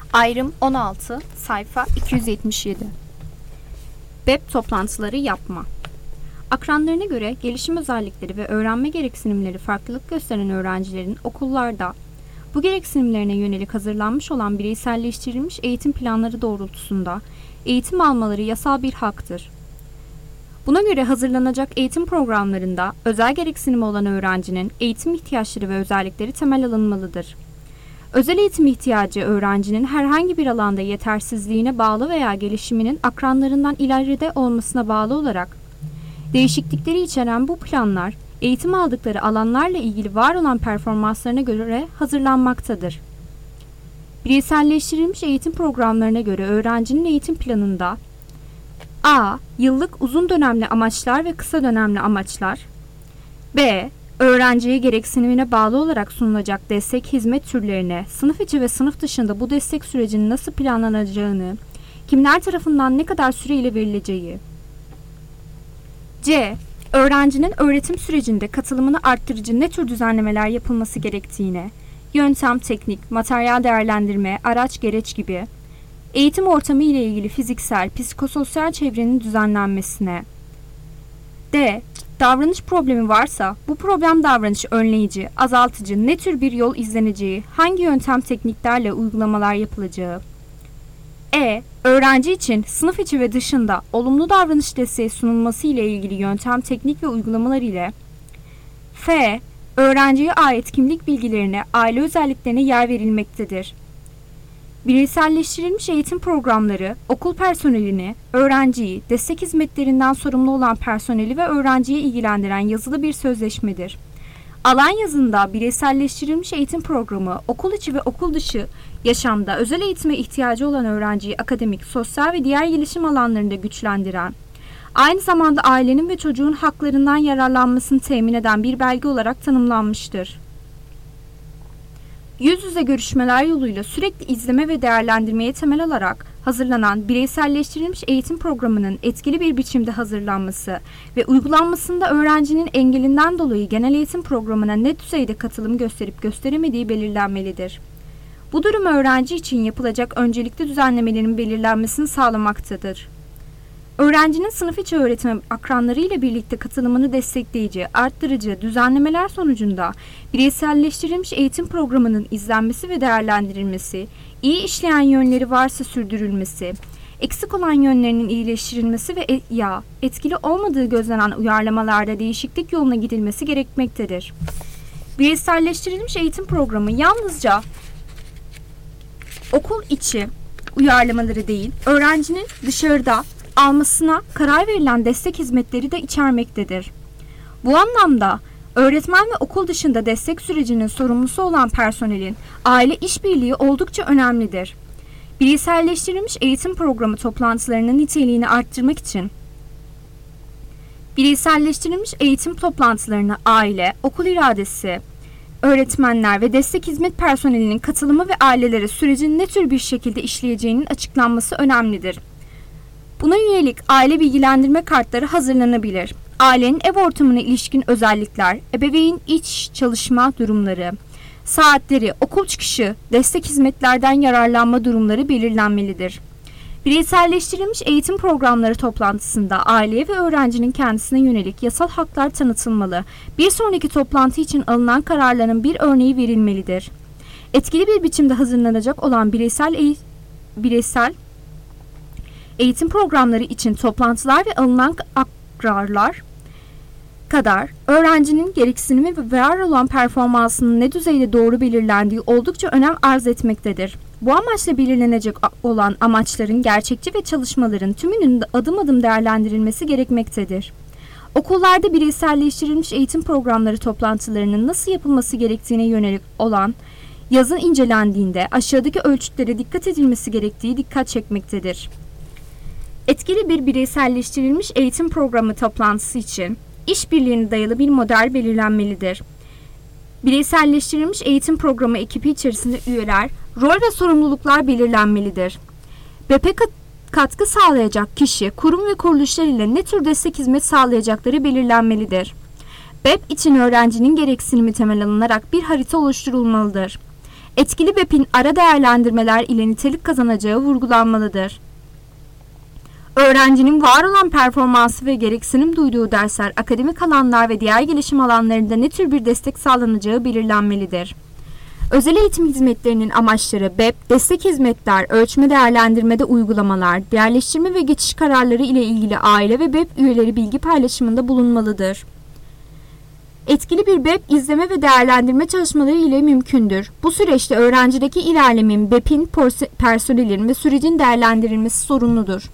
Ayrım 16, sayfa 277. BEP toplantıları yapma. Akranlarına göre gelişim özellikleri ve öğrenme gereksinimleri farklılık gösteren öğrencilerin okullarda bu gereksinimlerine yönelik hazırlanmış olan bireyselleştirilmiş eğitim planları doğrultusunda eğitim almaları yasal bir haktır. Buna göre hazırlanacak eğitim programlarında özel gereksinimi olan öğrencinin eğitim ihtiyaçları ve özellikleri temel alınmalıdır. Özel eğitim ihtiyacı öğrencinin herhangi bir alanda yetersizliğine bağlı veya gelişiminin akranlarından ileride olmasına bağlı olarak değişiklikleri içeren bu planlar, eğitim aldıkları alanlarla ilgili var olan performanslarına göre hazırlanmaktadır. Bireyselleştirilmiş eğitim programlarına göre öğrencinin eğitim planında A. Yıllık uzun dönemli amaçlar ve kısa dönemli amaçlar. B. Öğrenciye gereksinimine bağlı olarak sunulacak destek hizmet türlerine, sınıf içi ve sınıf dışında bu destek sürecinin nasıl planlanacağını, kimler tarafından ne kadar süreyle verileceği. C. Öğrencinin öğretim sürecinde katılımını arttırıcı ne tür düzenlemeler yapılması gerektiğine, yöntem, teknik, materyal değerlendirme, araç, gereç gibi, eğitim ortamı ile ilgili fiziksel, psikososyal çevrenin düzenlenmesine. D. Davranış problemi varsa bu problem davranış önleyici, azaltıcı ne tür bir yol izleneceği, hangi yöntem tekniklerle uygulamalar yapılacağı. E. Öğrenci için sınıf içi ve dışında olumlu davranış desteği sunulması ile ilgili yöntem, teknik ve uygulamalar ile. F. Öğrenciye ait kimlik bilgilerine, aile özelliklerine yer verilmektedir. Bireyselleştirilmiş eğitim programları, okul personelini, öğrenciyi, destek hizmetlerinden sorumlu olan personeli ve öğrenciyi ilgilendiren yazılı bir sözleşmedir. Alan yazında bireyselleştirilmiş eğitim programı, okul içi ve okul dışı yaşamda özel eğitime ihtiyacı olan öğrenciyi akademik, sosyal ve diğer gelişim alanlarında güçlendiren, aynı zamanda ailenin ve çocuğun haklarından yararlanmasını temin eden bir belge olarak tanımlanmıştır. Yüz yüze görüşmeler yoluyla sürekli izleme ve değerlendirmeye temel alarak hazırlanan bireyselleştirilmiş eğitim programının etkili bir biçimde hazırlanması ve uygulanmasında öğrencinin engelinden dolayı genel eğitim programına ne düzeyde katılım gösterip gösteremediği belirlenmelidir. Bu durum öğrenci için yapılacak öncelikli düzenlemelerin belirlenmesini sağlamaktadır. Öğrencinin sınıf içi öğretime akranları ile birlikte katılımını destekleyici, arttırıcı düzenlemeler sonucunda bireyselleştirilmiş eğitim programının izlenmesi ve değerlendirilmesi, iyi işleyen yönleri varsa sürdürülmesi, eksik olan yönlerinin iyileştirilmesi ve etkili olmadığı gözlenen uyarlamalarda değişiklik yoluna gidilmesi gerekmektedir. Bireyselleştirilmiş eğitim programı yalnızca okul içi uyarlamaları değil, öğrencinin dışarıda almasına karar verilen destek hizmetleri de içermektedir. Bu anlamda öğretmen ve okul dışında destek sürecinin sorumlusu olan personelin aile işbirliği oldukça önemlidir. Bireyselleştirilmiş eğitim programı toplantılarının niteliğini arttırmak için bireyselleştirilmiş eğitim toplantılarına aile, okul iradesi, öğretmenler ve destek hizmet personelinin katılımı ve ailelere sürecin ne tür bir şekilde işleyeceğinin açıklanması önemlidir. Buna yönelik aile bilgilendirme kartları hazırlanabilir. Ailenin ev ortamına ilişkin özellikler, ebeveyn iç çalışma durumları, saatleri, okul çıkışı, destek hizmetlerden yararlanma durumları belirlenmelidir. Bireyselleştirilmiş eğitim programları toplantısında aileye ve öğrencinin kendisine yönelik yasal haklar tanıtılmalı. Bir sonraki toplantı için alınan kararların bir örneği verilmelidir. Etkili bir biçimde hazırlanacak olan bireysel eğitim programları için toplantılar ve alınan kararlar kadar öğrencinin gereksinimi ve var olan performansının ne düzeyde doğru belirlendiği oldukça önem arz etmektedir. Bu amaçla belirlenecek olan amaçların gerçekçi ve çalışmaların tümünün adım adım değerlendirilmesi gerekmektedir. Okullarda bireyselleştirilmiş eğitim programları toplantılarının nasıl yapılması gerektiğine yönelik olan yazın incelendiğinde aşağıdaki ölçütlere dikkat edilmesi gerektiği dikkat çekmektedir. Etkili bir bireyselleştirilmiş eğitim programı toplantısı için işbirliğine dayalı bir model belirlenmelidir. Bireyselleştirilmiş eğitim programı ekibi içerisinde üyeler, rol ve sorumluluklar belirlenmelidir. BEP'e katkı sağlayacak kişi, kurum ve kuruluşlar ile ne tür destek hizmet sağlayacakları belirlenmelidir. BEP için öğrencinin gereksinimi temel alınarak bir harita oluşturulmalıdır. Etkili BEP'in ara değerlendirmeler ile nitelik kazanacağı vurgulanmalıdır. Öğrencinin var olan performansı ve gereksinim duyduğu dersler, akademik alanlar ve diğer gelişim alanlarında ne tür bir destek sağlanacağı belirlenmelidir. Özel eğitim hizmetlerinin amaçları BEP, destek hizmetler, ölçme değerlendirmede uygulamalar, yerleştirme ve geçiş kararları ile ilgili aile ve BEP üyeleri bilgi paylaşımında bulunmalıdır. Etkili bir BEP izleme ve değerlendirme çalışmaları ile mümkündür. Bu süreçte öğrencideki ilerlemenin, BEP'in personelin ve sürecin değerlendirilmesi sorumludur.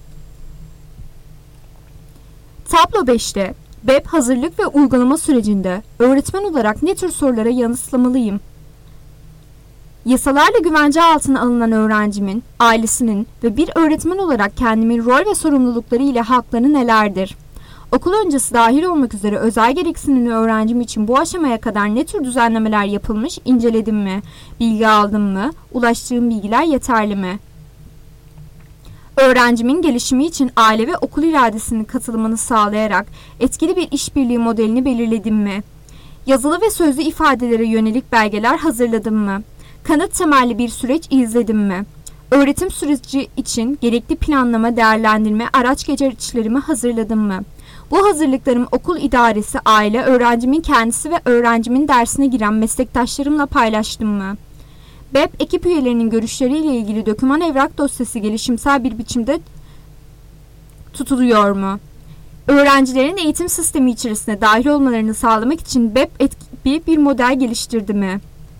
Tablo 5'te BEP hazırlık ve uygulama sürecinde öğretmen olarak ne tür sorulara yanıtlamalıyım? Yasalarla güvence altına alınan öğrencimin, ailesinin ve bir öğretmen olarak kendimin rol ve sorumlulukları ile hakları nelerdir? Okul öncesi dahil olmak üzere özel gereksinimli öğrencim için bu aşamaya kadar ne tür düzenlemeler yapılmış, inceledim mi? Bilgi aldım mı? Ulaştığım bilgiler yeterli mi? Öğrencimin gelişimi için aile ve okul iradesinin katılımını sağlayarak etkili bir işbirliği modelini belirledim mi? Yazılı ve sözlü ifadelere yönelik belgeler hazırladım mı? Kanıt temelli bir süreç izledim mi? Öğretim süreci için gerekli planlama, değerlendirme, araç gereçlerimi hazırladım mı? Bu hazırlıklarım okul idaresi, aile, öğrencimin kendisi ve öğrencimin dersine giren meslektaşlarımla paylaştım mı? BEP ekip üyelerinin görüşleriyle ilgili doküman evrak dosyası gelişimsel bir biçimde tutuluyor mu? Öğrencilerin eğitim sistemi içerisine dahil olmalarını sağlamak için BEP etkili bir model geliştirdi mi?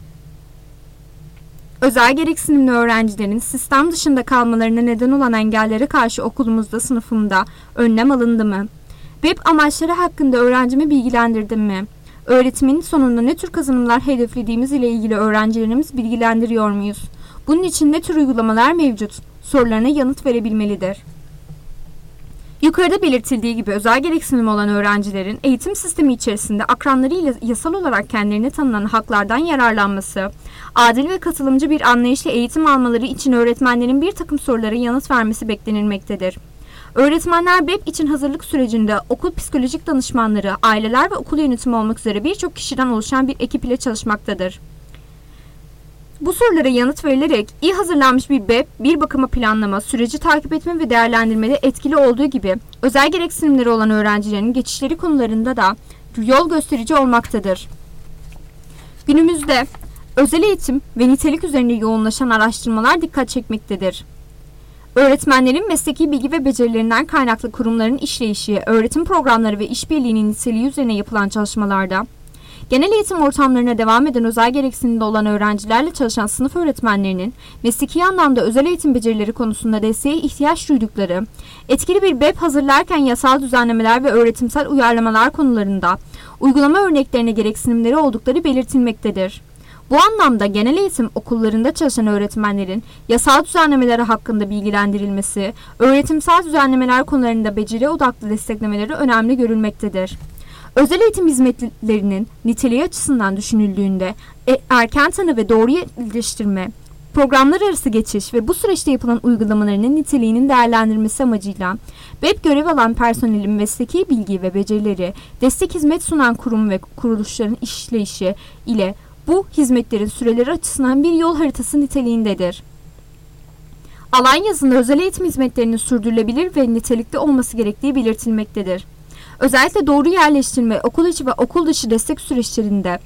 Özel gereksinimli öğrencilerin sistem dışında kalmalarına neden olan engellere karşı okulumuzda, sınıfımda önlem alındı mı? BEP amaçları hakkında öğrencimi bilgilendirdim mi? Öğretimin sonunda ne tür kazanımlar hedeflediğimiz ile ilgili öğrencilerimiz bilgilendiriyor muyuz? Bunun için ne tür uygulamalar mevcut? Sorularına yanıt verebilmelidir. Yukarıda belirtildiği gibi özel gereksinim olan öğrencilerin eğitim sistemi içerisinde akranlarıyla yasal olarak kendilerine tanınan haklardan yararlanması, adil ve katılımcı bir anlayışla eğitim almaları için öğretmenlerin bir takım sorulara yanıt vermesi beklenilmektedir. Öğretmenler BEP için hazırlık sürecinde okul psikolojik danışmanları, aileler ve okul yönetimi olmak üzere birçok kişiden oluşan bir ekip ile çalışmaktadır. Bu sorulara yanıt verilerek iyi hazırlanmış bir BEP, bir bakıma planlama, süreci takip etme ve değerlendirmede etkili olduğu gibi özel gereksinimleri olan öğrencilerin geçişleri konularında da yol gösterici olmaktadır. Günümüzde özel eğitim ve nitelik üzerine yoğunlaşan araştırmalar dikkat çekmektedir. Öğretmenlerin mesleki bilgi ve becerilerinden kaynaklı kurumların işleyişi, öğretim programları ve işbirliğinin niteliği üzerine yapılan çalışmalarda, genel eğitim ortamlarına devam eden özel gereksinimde olan öğrencilerle çalışan sınıf öğretmenlerinin mesleki anlamda özel eğitim becerileri konusunda desteğe ihtiyaç duydukları, etkili bir BEP hazırlarken yasal düzenlemeler ve öğretimsel uyarlamalar konularında uygulama örneklerine gereksinimleri oldukları belirtilmektedir. Bu anlamda genel eğitim okullarında çalışan öğretmenlerin yasal düzenlemeleri hakkında bilgilendirilmesi, öğretimsel düzenlemeler konularında beceri odaklı desteklemeleri önemli görülmektedir. Özel eğitim hizmetlerinin niteliği açısından düşünüldüğünde erken tanı ve doğru iyileştirme, programlar arası geçiş ve bu süreçte yapılan uygulamalarının niteliğinin değerlendirilmesi amacıyla BEP görev alan personelin mesleki bilgi ve becerileri, destek hizmet sunan kurum ve kuruluşların işleyişi ile bu hizmetlerin süreleri açısından bir yol haritası niteliğindedir. Alan yazında özel eğitim hizmetlerinin sürdürülebilir ve nitelikli olması gerektiği belirtilmektedir. Özellikle doğru yerleştirme, okul içi ve okul dışı destek süreçlerinde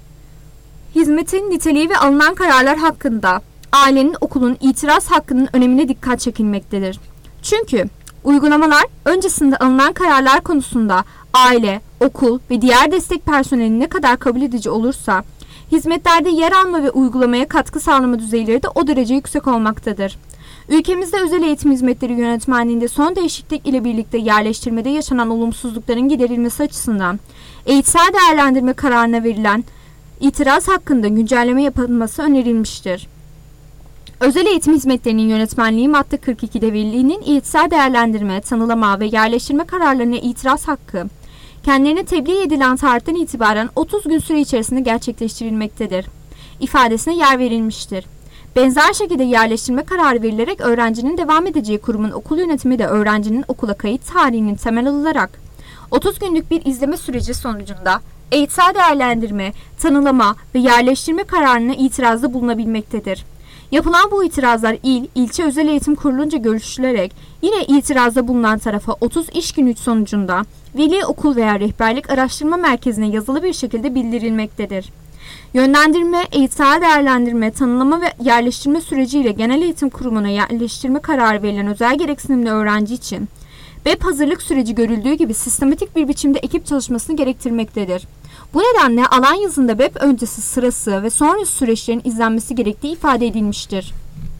hizmetin niteliği ve alınan kararlar hakkında ailenin, okulun itiraz hakkının önemine dikkat çekilmektedir. Çünkü uygulamalar öncesinde alınan kararlar konusunda aile, okul ve diğer destek personeli ne kadar kabul edici olursa, hizmetlerde yer alma ve uygulamaya katkı sağlama düzeyleri de o derece yüksek olmaktadır. Ülkemizde özel eğitim hizmetleri yönetmenliğinde son değişiklik ile birlikte yerleştirmede yaşanan olumsuzlukların giderilmesi açısından eğitsel değerlendirme kararına verilen itiraz hakkında güncelleme yapılması önerilmiştir. Özel eğitim hizmetlerinin yönetmenliği madde 42'de velinin eğitsel değerlendirme, tanılama ve yerleştirme kararlarına itiraz hakkı kendilerine tebliğ edilen tarihten itibaren 30 gün süre içerisinde gerçekleştirilmektedir ifadesine yer verilmiştir. Benzer şekilde yerleştirme kararı verilerek öğrencinin devam edeceği kurumun okul yönetimi de öğrencinin okula kayıt tarihinin temel alınarak 30 günlük bir izleme süreci sonucunda eğitsel değerlendirme, tanılama ve yerleştirme kararına itirazda bulunabilmektedir. Yapılan bu itirazlar ilçe özel eğitim kurulunca görüşülerek yine itirazda bulunan tarafa 30 iş günü sonucunda veli okul veya rehberlik araştırma merkezine yazılı bir şekilde bildirilmektedir. Yönlendirme, eğitsel değerlendirme, tanımlama ve yerleştirme süreciyle genel eğitim kurumuna yerleştirme kararı verilen özel gereksinimli öğrenci için BEP hazırlık süreci görüldüğü gibi sistematik bir biçimde ekip çalışmasını gerektirmektedir. Bu nedenle alan yazında BEP öncesi, sırası ve sonrası süreçlerin izlenmesi gerektiği ifade edilmiştir.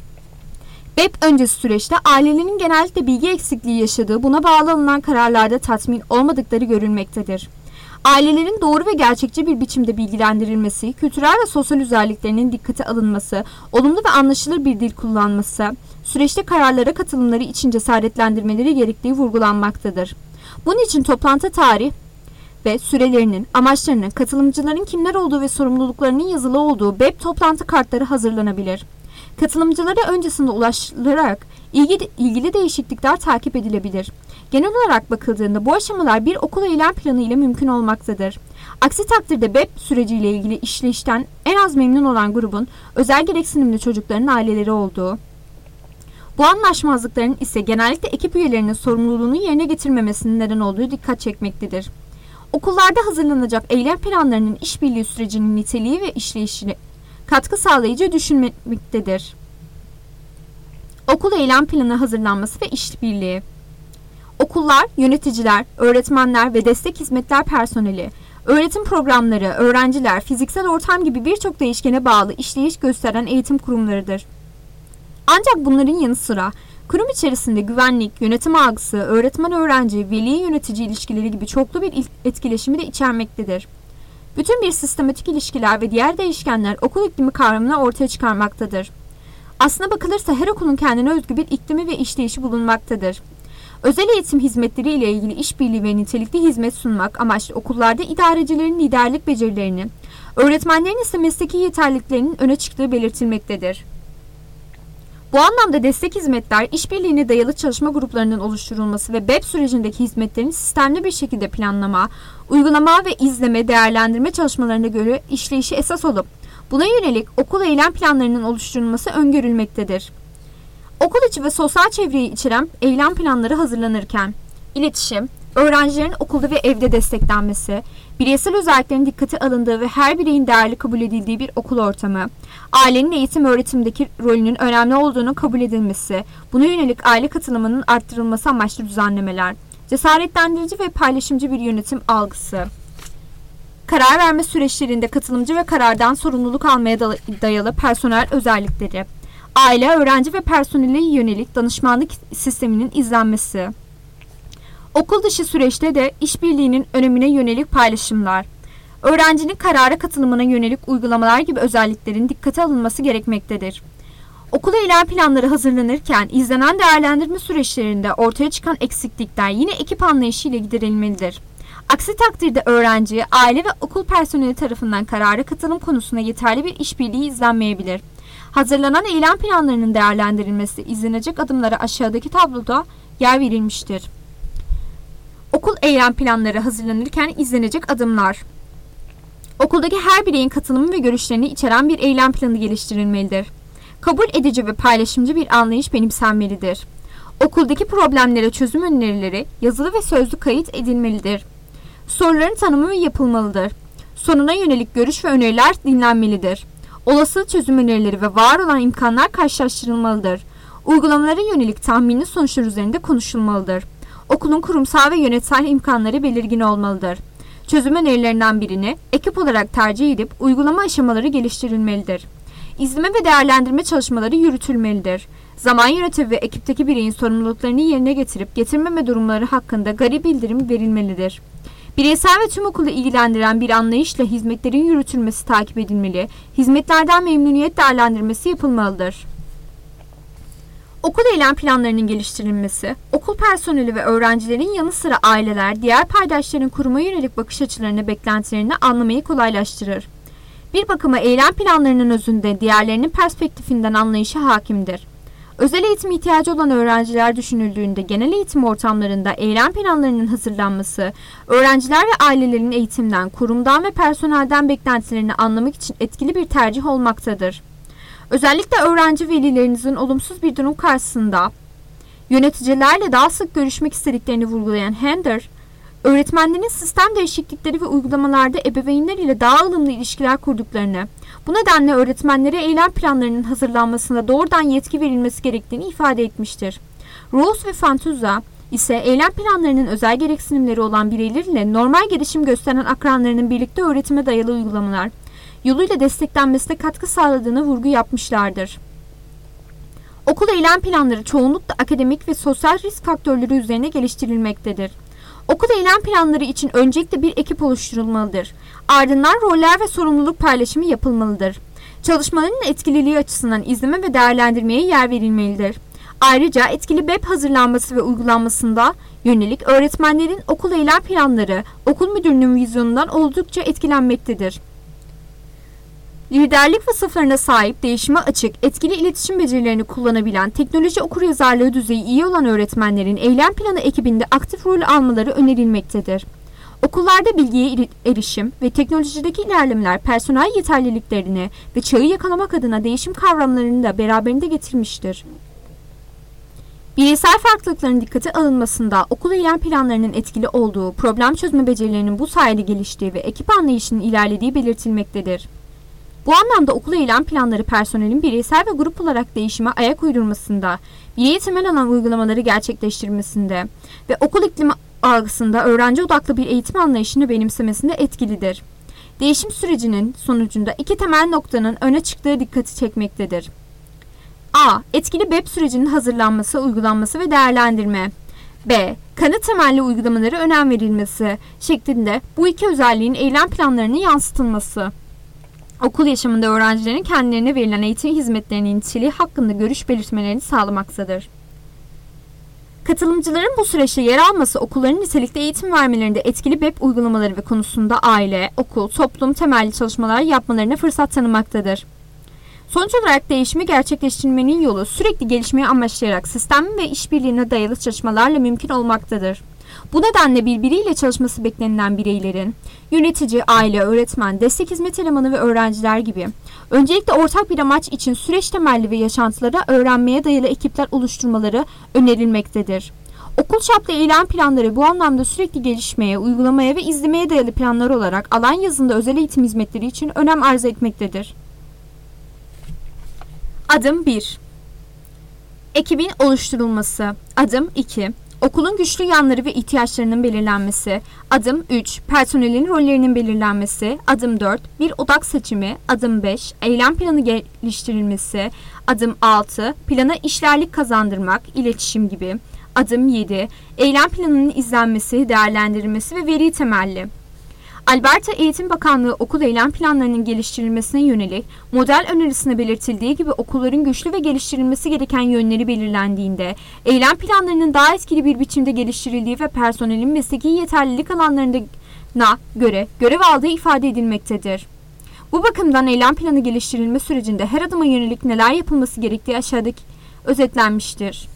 BEP öncesi süreçte ailelerin genellikle bilgi eksikliği yaşadığı, buna bağlı alınan kararlarda tatmin olmadıkları görülmektedir. Ailelerin doğru ve gerçekçi bir biçimde bilgilendirilmesi, kültürel ve sosyal özelliklerinin dikkate alınması, olumlu ve anlaşılır bir dil kullanması, süreçte kararlara katılımları için cesaretlendirmeleri gerektiği vurgulanmaktadır. Bunun için toplantı tarih ve sürelerinin, amaçlarının, katılımcıların kimler olduğu ve sorumluluklarının yazılı olduğu BEP toplantı kartları hazırlanabilir. Katılımcılara öncesinde ulaşılarak ilgili değişiklikler takip edilebilir. Genel olarak bakıldığında bu aşamalar bir okul eylem planı ile mümkün olmaktadır. Aksi takdirde BEP süreciyle ilgili işleyişten en az memnun olan grubun özel gereksinimli çocukların aileleri olduğu, bu anlaşmazlıkların ise genellikle ekip üyelerinin sorumluluğunu yerine getirmemesinin neden olduğu dikkat çekmektedir. Okullarda hazırlanacak eylem planlarının işbirliği sürecinin niteliği ve işleyişine katkı sağlayıcı düşünülmektedir. Okul eylem planı hazırlanması ve işbirliği. Okullar, yöneticiler, öğretmenler ve destek hizmetler personeli, öğretim programları, öğrenciler, fiziksel ortam gibi birçok değişkene bağlı işleyiş gösteren eğitim kurumlarıdır. Ancak bunların yanı sıra kurum içerisinde güvenlik, yönetim algısı, öğretmen-öğrenci, veli-yönetici ilişkileri gibi çoklu bir etkileşimi de içermektedir. Bütün bir sistematik ilişkiler ve diğer değişkenler okul iklimi kavramını ortaya çıkarmaktadır. Aslına bakılırsa her okulun kendine özgü bir iklimi ve işleyişi bulunmaktadır. Özel eğitim hizmetleri ile ilgili işbirliği ve nitelikli hizmet sunmak amaçlı okullarda idarecilerin liderlik becerilerini, öğretmenlerin ise mesleki yeterliliklerinin öne çıktığı belirtilmektedir. Bu anlamda destek hizmetler, işbirliğine dayalı çalışma gruplarının oluşturulması ve BEP sürecindeki hizmetlerin sistemli bir şekilde planlama, uygulama ve izleme, değerlendirme çalışmalarına göre işleyişi esas olup, buna yönelik okul eylem planlarının oluşturulması öngörülmektedir. Okul içi ve sosyal çevreyi içeren eylem planları hazırlanırken, iletişim, öğrencilerin okulda ve evde desteklenmesi, bireysel özelliklerin dikkate alındığı ve her bireyin değerli kabul edildiği bir okul ortamı, ailenin eğitim öğretimdeki rolünün önemli olduğunu kabul edilmesi, buna yönelik aile katılımının arttırılması amaçlı düzenlemeler, cesaretlendirici ve paylaşımcı bir yönetim algısı, karar verme süreçlerinde katılımcı ve karardan sorumluluk almaya dayalı personel özellikleri, aile, öğrenci ve personele yönelik danışmanlık sisteminin izlenmesi, okul dışı süreçte de işbirliğinin önemine yönelik paylaşımlar, öğrencinin karara katılımına yönelik uygulamalar gibi özelliklerin dikkate alınması gerekmektedir. Okul eylem planları hazırlanırken izlenen değerlendirme süreçlerinde ortaya çıkan eksiklikler yine ekip anlayışı ile giderilmelidir. Aksi takdirde öğrenci, aile ve okul personeli tarafından karara katılım konusunda yeterli bir işbirliği izlenmeyebilir. Hazırlanan eylem planlarının değerlendirilmesi, izlenecek adımlara aşağıdaki tabloda yer verilmiştir. Okul eylem planları hazırlanırken izlenecek adımlar. Okuldaki her bireyin katılımı ve görüşlerini içeren bir eylem planı geliştirilmelidir. Kabul edici ve paylaşımcı bir anlayış benimsenmelidir. Okuldaki problemlere çözüm önerileri yazılı ve sözlü kayıt edilmelidir. Soruların tanımı yapılmalıdır. Soruna yönelik görüş ve öneriler dinlenmelidir. Olası çözüm önerileri ve var olan imkanlar karşılaştırılmalıdır. Uygulamalara yönelik tahminli sonuçlar üzerinde konuşulmalıdır. Okulun kurumsal ve yönetsel imkanları belirgin olmalıdır. Çözüm önerilerinden birini ekip olarak tercih edip uygulama aşamaları geliştirilmelidir. İzleme ve değerlendirme çalışmaları yürütülmelidir. Zaman yönetimi ve ekipteki bireyin sorumluluklarını yerine getirip getirmeme durumları hakkında geri bildirim verilmelidir. Bireysel ve tüm okulu ilgilendiren bir anlayışla hizmetlerin yürütülmesi takip edilmeli, hizmetlerden memnuniyet değerlendirmesi yapılmalıdır. Okul eylem planlarının geliştirilmesi, okul personeli ve öğrencilerin yanı sıra aileler, diğer paydaşların kuruma yönelik bakış açılarını, beklentilerini anlamayı kolaylaştırır. Bir bakıma eylem planlarının özünde diğerlerinin perspektifinden anlayışı hakimdir. Özel eğitim ihtiyacı olan öğrenciler düşünüldüğünde genel eğitim ortamlarında eylem planlarının hazırlanması, öğrenciler ve ailelerin eğitimden, kurumdan ve personelden beklentilerini anlamak için etkili bir tercih olmaktadır. Özellikle öğrenci velilerinizin olumsuz bir durum karşısında yöneticilerle daha sık görüşmek istediklerini vurgulayan Hender, öğretmenlerin sistem değişiklikleri ve uygulamalarda ebeveynler ile daha ılımlı ilişkiler kurduklarını, bu nedenle öğretmenlere eylem planlarının hazırlanmasında doğrudan yetki verilmesi gerektiğini ifade etmiştir. Rose ve Fantuzza ise eylem planlarının özel gereksinimleri olan bireyler ile normal gelişim gösteren akranlarının birlikte öğretime dayalı uygulamalar yoluyla desteklenmesine katkı sağladığını vurgu yapmışlardır. Okul eylem planları çoğunlukla akademik ve sosyal risk faktörleri üzerine geliştirilmektedir. Okul eylem planları için öncelikle bir ekip oluşturulmalıdır. Ardından roller ve sorumluluk paylaşımı yapılmalıdır. Çalışmaların etkililiği açısından izleme ve değerlendirmeye yer verilmelidir. Ayrıca etkili BEP hazırlanması ve uygulanmasında yönelik öğretmenlerin okul eylem planları okul müdürünün vizyonundan oldukça etkilenmektedir. Liderlik vasıflarına sahip, değişime açık, etkili iletişim becerilerini kullanabilen, teknoloji okuryazarlığı düzeyi iyi olan öğretmenlerin eylem planı ekibinde aktif rol almaları önerilmektedir. Okullarda bilgiye erişim ve teknolojideki ilerlemeler personel yeterliliklerini ve çağı yakalamak adına değişim kavramlarını da beraberinde getirmiştir. Bireysel farklılıkların dikkate alınmasında okul eylem planlarının etkili olduğu, problem çözme becerilerinin bu sayede geliştiği ve ekip anlayışının ilerlediği belirtilmektedir. Bu anlamda okul eylem planları personelin bireysel ve grup olarak değişime ayak uydurmasında, bireye temel alan uygulamaları gerçekleştirmesinde ve okul iklimi algısında öğrenci odaklı bir eğitim anlayışını benimsemesinde etkilidir. Değişim sürecinin sonucunda iki temel noktanın öne çıktığı dikkati çekmektedir. A. Etkili BEP sürecinin hazırlanması, uygulanması ve değerlendirme. B. Kanıt temelli uygulamalara önem verilmesi şeklinde bu iki özelliğin eylem planlarına yansıtılması. Okul yaşamında öğrencilerin kendilerine verilen eğitim hizmetlerinin niteliği hakkında görüş belirtmelerini sağlamaktadır. Katılımcıların bu süreçte yer alması okulların nitelikli eğitim vermelerinde etkili BEP uygulamaları ve konusunda aile, okul, toplum temelli çalışmalar yapmalarına fırsat tanımaktadır. Sonuç olarak değişimi gerçekleştirmenin yolu sürekli gelişmeyi amaçlayarak sistem ve işbirliğine dayalı çalışmalarla mümkün olmaktadır. Bu nedenle birbiriyle çalışması beklenilen bireylerin, yönetici, aile, öğretmen, destek hizmet elemanı ve öğrenciler gibi öncelikle ortak bir amaç için süreç temelli ve yaşantılara öğrenmeye dayalı ekipler oluşturmaları önerilmektedir. Okul çaplı eylem planları bu anlamda sürekli gelişmeye, uygulamaya ve izlemeye dayalı planlar olarak alan yazında özel eğitim hizmetleri için önem arz etmektedir. Adım 1. Ekibin oluşturulması. Adım 2. Okulun güçlü yanları ve ihtiyaçlarının belirlenmesi. Adım 3. Personelin rollerinin belirlenmesi. Adım 4. Bir odak seçimi. Adım 5. Eylem planı geliştirilmesi. Adım 6. Plana işlerlik kazandırmak, iletişim gibi. Adım 7. Eylem planının izlenmesi, değerlendirilmesi ve veri temelli. Alberta Eğitim Bakanlığı okul eylem planlarının geliştirilmesine yönelik model önerisinde belirtildiği gibi okulların güçlü ve geliştirilmesi gereken yönleri belirlendiğinde, eylem planlarının daha etkili bir biçimde geliştirildiği ve personelin mesleki yeterlilik alanlarına göre görev aldığı ifade edilmektedir. Bu bakımdan eylem planı geliştirilme sürecinde her adıma yönelik neler yapılması gerektiği aşağıdaki özetlenmiştir.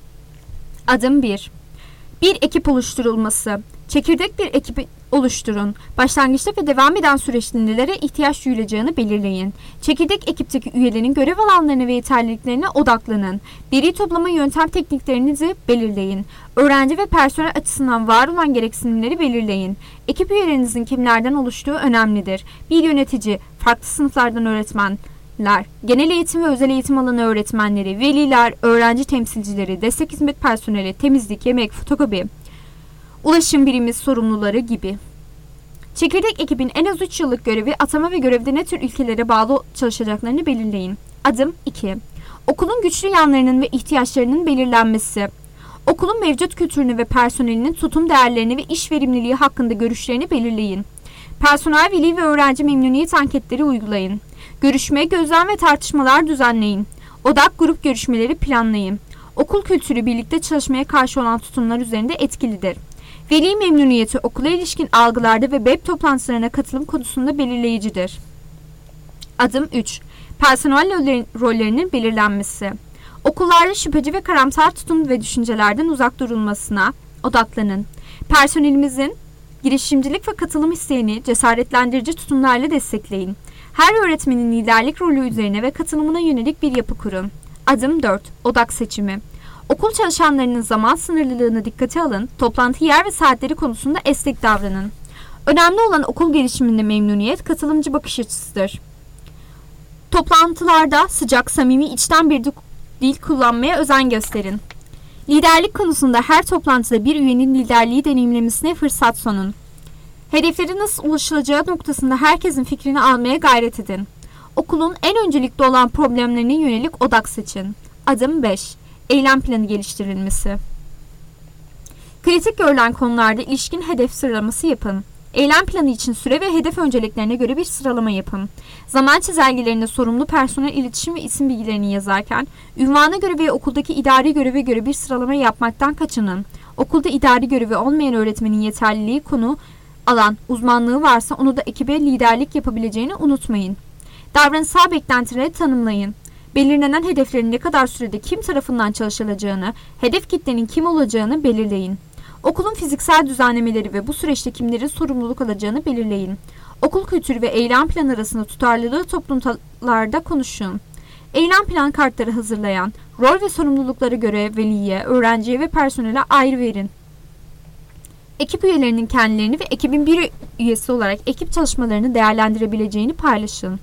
Adım 1. Bir ekip oluşturulması. Çekirdek bir ekip oluşturun. Başlangıçta ve devam eden süreçte nelere ihtiyaç duyulacağını belirleyin. Çekirdek ekipteki üyelerin görev alanlarına ve yeterliliklerine odaklanın. Veri toplama yöntem tekniklerinizi belirleyin. Öğrenci ve personel açısından var olan gereksinimleri belirleyin. Ekip üyelerinizin kimlerden oluştuğu önemlidir. Bir yönetici, farklı sınıflardan öğretmenler, genel eğitim ve özel eğitim alanı öğretmenleri, veliler, öğrenci temsilcileri, destek hizmet personeli, temizlik, yemek, fotokopi, ulaşım birimi sorumluları gibi. Çekirdek ekibin en az 3 yıllık görevi, atama ve görevde ne tür ilkelere bağlı çalışacaklarını belirleyin. Adım 2. Okulun güçlü yanlarının ve ihtiyaçlarının belirlenmesi. Okulun mevcut kültürünü ve personelinin tutum değerlerini ve iş verimliliği hakkında görüşlerini belirleyin. Personel, veli ve öğrenci memnuniyet anketleri uygulayın. Görüşme, gözlem ve tartışmalar düzenleyin. Odak grup görüşmeleri planlayın. Okul kültürü birlikte çalışmaya karşı olan tutumlar üzerinde etkilidir. Veli memnuniyeti okula ilişkin algılarda ve BEP toplantılarına katılım konusunda belirleyicidir. Adım 3. Personel rollerinin belirlenmesi. Okullarda şüpheci ve karamsar tutum ve düşüncelerden uzak durulmasına odaklanın. Personelimizin girişimcilik ve katılım isteğini cesaretlendirici tutumlarla destekleyin. Her öğretmenin liderlik rolü üzerine ve katılımına yönelik bir yapı kurun. Adım 4. Odak seçimi. Okul çalışanlarının zaman sınırlılığını dikkate alın, toplantı yer ve saatleri konusunda esnek davranın. Önemli olan okul gelişiminde memnuniyet, katılımcı bakış açısıdır. Toplantılarda sıcak, samimi, içten bir dil kullanmaya özen gösterin. Liderlik konusunda her toplantıda bir üyenin liderliği deneyimlemesine fırsat sunun. Hedefleri nasıl ulaşılacağı noktasında herkesin fikrini almaya gayret edin. Okulun en öncelikli olan problemlerine yönelik odak seçin. Adım 5. Eylem planı geliştirilmesi. Kritik görülen konularda ilişkin hedef sıralaması yapın. Eylem planı için süre ve hedef önceliklerine göre bir sıralama yapın. Zaman çizelgelerinde sorumlu personel iletişim ve isim bilgilerini yazarken, ünvana göre veya okuldaki idari göreve göre bir sıralama yapmaktan kaçının. Okulda idari görevi olmayan öğretmenin yeterliliği konu alan uzmanlığı varsa onu da ekibe liderlik yapabileceğini unutmayın. Davranışsal beklentileri tanımlayın. Belirlenen hedeflerin ne kadar sürede kim tarafından çalışılacağını, hedef kitlenin kim olacağını belirleyin. Okulun fiziksel düzenlemeleri ve bu süreçte kimlerin sorumluluk alacağını belirleyin. Okul kültürü ve eylem planı arasında tutarlılığı toplumlarda konuşun. Eylem plan kartları hazırlayan, rol ve sorumluluklara göre veliye, öğrenciye ve personele ayrı verin. Ekip üyelerinin kendilerini ve ekibin bir üyesi olarak ekip çalışmalarını değerlendirebileceğini paylaşın.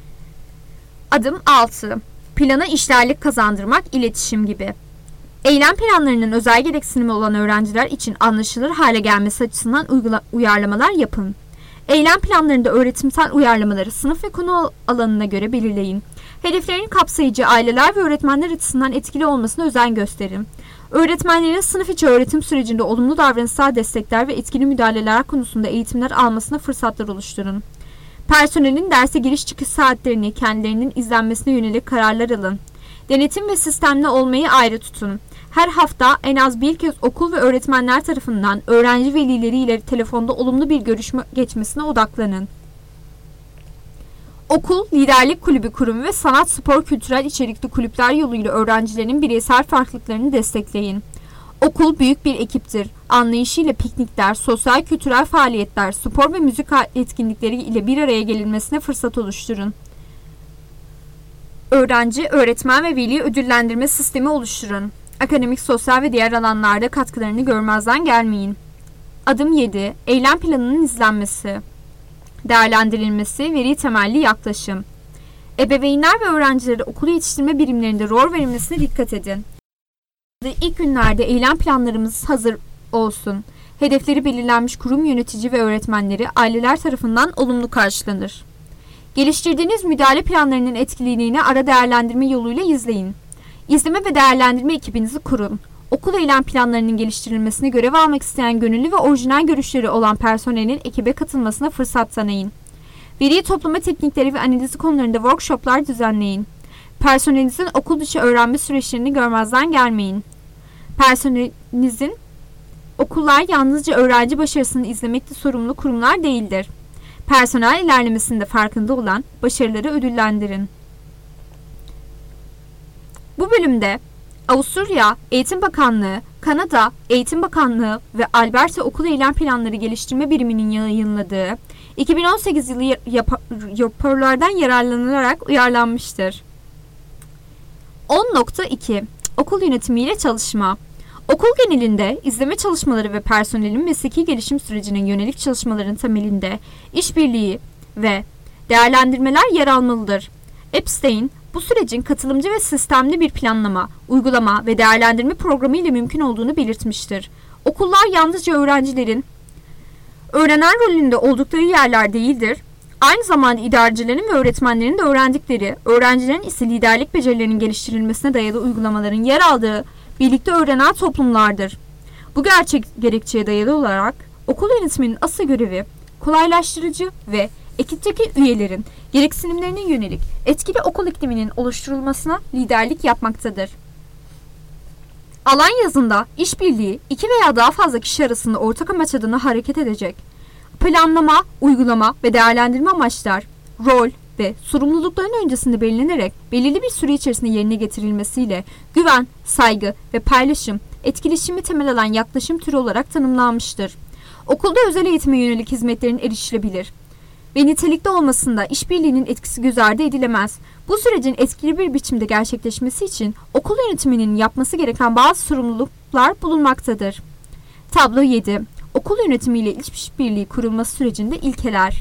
Adım 6. Plana işlerlik kazandırmak, iletişim gibi. Eylem planlarının özel gereksinimi olan öğrenciler için anlaşılır hale gelmesi açısından uyarlamalar yapın. Eylem planlarında öğretimsel uyarlamaları sınıf ve konu alanına göre belirleyin. Hedeflerin kapsayıcı, aileler ve öğretmenler açısından etkili olmasına özen gösterin. Öğretmenlerin sınıf içi öğretim sürecinde olumlu davranışsal destekler ve etkili müdahaleler konusunda eğitimler almasına fırsatlar oluşturun. Personelin derse giriş çıkış saatlerini kendilerinin izlenmesine yönelik kararlar alın. Denetim ve sistemli olmayı ayrı tutun. Her hafta en az bir kez okul ve öğretmenler tarafından öğrenci velileri ile telefonda olumlu bir görüşme geçmesine odaklanın. Okul, liderlik kulübü kurumu ve sanat, spor, kültürel içerikli kulüpler yoluyla öğrencilerin bireysel farklılıklarını destekleyin. Okul büyük bir ekiptir. Anlayışıyla piknikler, sosyal kültürel faaliyetler, spor ve müzik etkinlikleri ile bir araya gelinmesine fırsat oluşturun. Öğrenci, öğretmen ve veli ödüllendirme sistemi oluşturun. Akademik, sosyal ve diğer alanlarda katkılarını görmezden gelmeyin. Adım 7. Eylem planının izlenmesi, değerlendirilmesi, veri temelli yaklaşım. Ebeveynler ve öğrencilere okulu yetiştirme birimlerinde rol verilmesine dikkat edin. İlk günlerde eylem planlarımız hazır olsun. Hedefleri belirlenmiş kurum yönetici ve öğretmenleri aileler tarafından olumlu karşılanır. Geliştirdiğiniz müdahale planlarının etkililiğini ara değerlendirme yoluyla izleyin. İzleme ve değerlendirme ekibinizi kurun. Okul eylem planlarının geliştirilmesine görev almak isteyen gönüllü ve orijinal görüşleri olan personelin ekibe katılmasına fırsat tanıyın. Veri toplama teknikleri ve analizi konularında workshoplar düzenleyin. Personelinizin okul dışı öğrenme süreçlerini görmezden gelmeyin. Personelinizin okullar yalnızca öğrenci başarısını izlemekle sorumlu kurumlar değildir. Personel ilerlemesinde farkında olan başarıları ödüllendirin. Bu bölümde Avusturya Eğitim Bakanlığı, Kanada Eğitim Bakanlığı ve Alberta Okul Eylem Planları Geliştirme Biriminin yayınladığı 2018 yılı raporlardan yararlanılarak uyarlanmıştır. 10.2 Okul yönetimiyle çalışma. Okul genelinde izleme çalışmaları ve personelin mesleki gelişim sürecine yönelik çalışmaların temelinde işbirliği ve değerlendirmeler yer almalıdır. Epstein, bu sürecin katılımcı ve sistemli bir planlama, uygulama ve değerlendirme programı ile mümkün olduğunu belirtmiştir. Okullar yalnızca öğrencilerin öğrenen rolünde oldukları yerler değildir. Aynı zamanda idarecilerin ve öğretmenlerin de öğrendikleri, öğrencilerin ise liderlik becerilerinin geliştirilmesine dayalı uygulamaların yer aldığı birlikte öğrenen toplumlardır. Bu gerekçeye dayalı olarak okul yönetiminin asıl görevi kolaylaştırıcı ve ekipteki üyelerin gereksinimlerine yönelik etkili okul ikliminin oluşturulmasına liderlik yapmaktadır. Alan yazında işbirliği iki veya daha fazla kişi arasında ortak amaç adına hareket edecek. Planlama, uygulama ve değerlendirme amaçlar, rol, ve sorumlulukların öncesinde belirlenerek belirli bir süre içerisinde yerine getirilmesiyle güven, saygı ve paylaşım, etkileşimi temel alan yaklaşım türü olarak tanımlanmıştır. Okulda özel eğitime yönelik hizmetlerin erişilebilir ve nitelikli olmasında işbirliğinin etkisi göz ardı edilemez. Bu sürecin etkili bir biçimde gerçekleşmesi için okul yönetiminin yapması gereken bazı sorumluluklar bulunmaktadır. Tablo 7. Okul yönetimiyle işbirliği kurulması sürecinde ilkeler.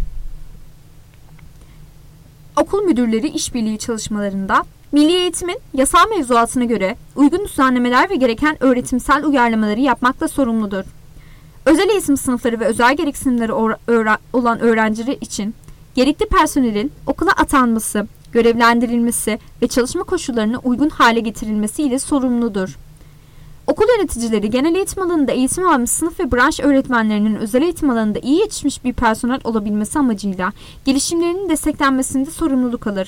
Okul müdürleri işbirliği çalışmalarında Milli Eğitim'in yasal mevzuatına göre uygun düzenlemeler ve gereken öğretimsel uyarlamaları yapmakla sorumludur. Özel eğitim sınıfları ve özel gereksinimleri olan öğrenciler için gerekli personelin okula atanması, görevlendirilmesi ve çalışma koşullarına uygun hale getirilmesi ile sorumludur. Okul yöneticileri genel eğitim alanında eğitim almış sınıf ve branş öğretmenlerinin özel eğitim alanında iyi yetişmiş bir personel olabilmesi amacıyla gelişimlerinin desteklenmesinde sorumluluk alır.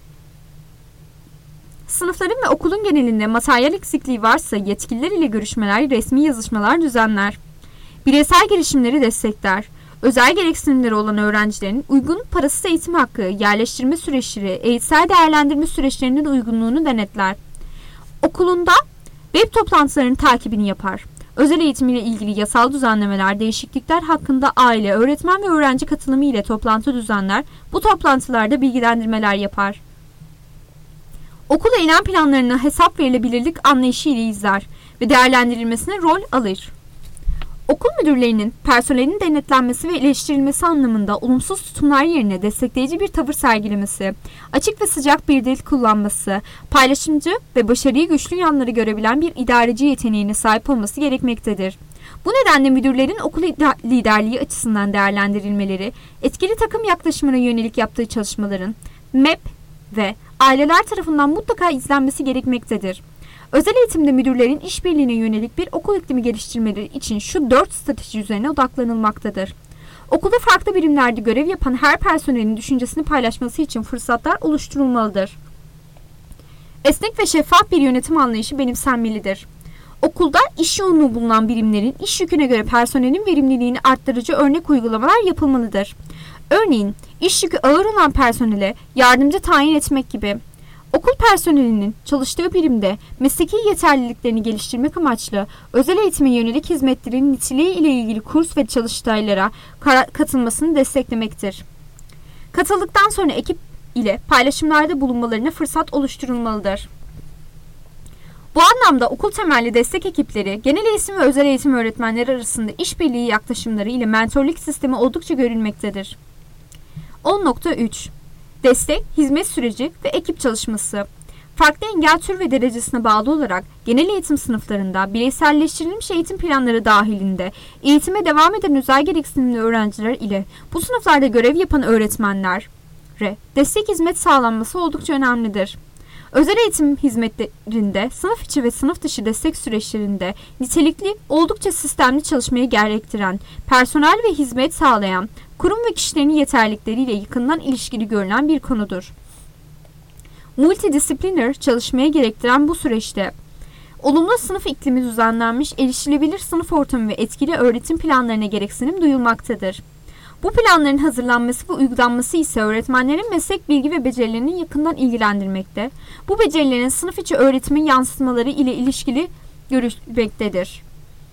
Sınıfların ve okulun genelinde materyal eksikliği varsa yetkililer ile görüşmeler, resmi yazışmalar düzenler. Bireysel girişimleri destekler. Özel gereksinimleri olan öğrencilerin uygun parasız eğitim hakkı, yerleştirme süreçleri, eğitsel değerlendirme süreçlerinin uygunluğunu denetler. Okulunda web toplantılarının takibini yapar. Özel eğitim ile ilgili yasal düzenlemeler, değişiklikler hakkında aile, öğretmen ve öğrenci katılımı ile toplantı düzenler. Bu toplantılarda bilgilendirmeler yapar. Okul eylem planlarına hesap verilebilirlik anlayışı ile izler ve değerlendirilmesine rol alır. Okul müdürlerinin personelin denetlenmesi ve eleştirilmesi anlamında olumsuz tutumlar yerine destekleyici bir tavır sergilemesi, açık ve sıcak bir dil kullanması, paylaşımcı ve başarıyı güçlü yanları görebilen bir idareci yeteneğine sahip olması gerekmektedir. Bu nedenle müdürlerin okul liderliği açısından değerlendirilmeleri, etkili takım yaklaşımına yönelik yaptığı çalışmaların MEP ve aileler tarafından mutlaka izlenmesi gerekmektedir. Özel eğitimde müdürlerin işbirliğine yönelik bir okul iklimi geliştirmeleri için şu 4 strateji üzerine odaklanılmaktadır. Okulda farklı birimlerde görev yapan her personelin düşüncesini paylaşması için fırsatlar oluşturulmalıdır. Esnek ve şeffaf bir yönetim anlayışı benimsenmelidir. Okulda iş yoğunluğu bulunan birimlerin iş yüküne göre personelin verimliliğini arttırıcı örnek uygulamalar yapılmalıdır. Örneğin iş yükü ağır olan personele yardımcı tayin etmek gibi. Okul personelinin çalıştığı birimde mesleki yeterliliklerini geliştirmek amaçlı özel eğitime yönelik hizmetlerin niteliği ile ilgili kurs ve çalıştaylara katılmasını desteklemektir. Katıldıktan sonra ekip ile paylaşımlarda bulunmalarına fırsat oluşturulmalıdır. Bu anlamda okul temelli destek ekipleri, genel eğitim ve özel eğitim öğretmenleri arasında işbirliği yaklaşımları ile mentorluk sistemi oldukça görülmektedir. 10.3 Destek, hizmet süreci ve ekip çalışması. Farklı engel tür ve derecesine bağlı olarak genel eğitim sınıflarında bireyselleştirilmiş eğitim planları dahilinde eğitime devam eden özel gereksinimli öğrenciler ile bu sınıflarda görev yapan öğretmenlere destek hizmet sağlanması oldukça önemlidir. Özel eğitim hizmetlerinde sınıf içi ve sınıf dışı destek süreçlerinde nitelikli, oldukça sistemli çalışmayı gerektiren, personel ve hizmet sağlayan, kurum ve kişilerin yeterlilikleriyle yakından ilişkili görülen bir konudur. Multidisipliner çalışmaya gerektiren bu süreçte olumlu sınıf iklimi düzenlenmiş, erişilebilir sınıf ortamı ve etkili öğretim planlarına gereksinim duyulmaktadır. Bu planların hazırlanması ve uygulanması ise öğretmenlerin meslek bilgi ve becerilerini yakından ilgilendirmekte, bu becerilerin sınıf içi öğretimin yansıtmaları ile ilişkili görülmektedir.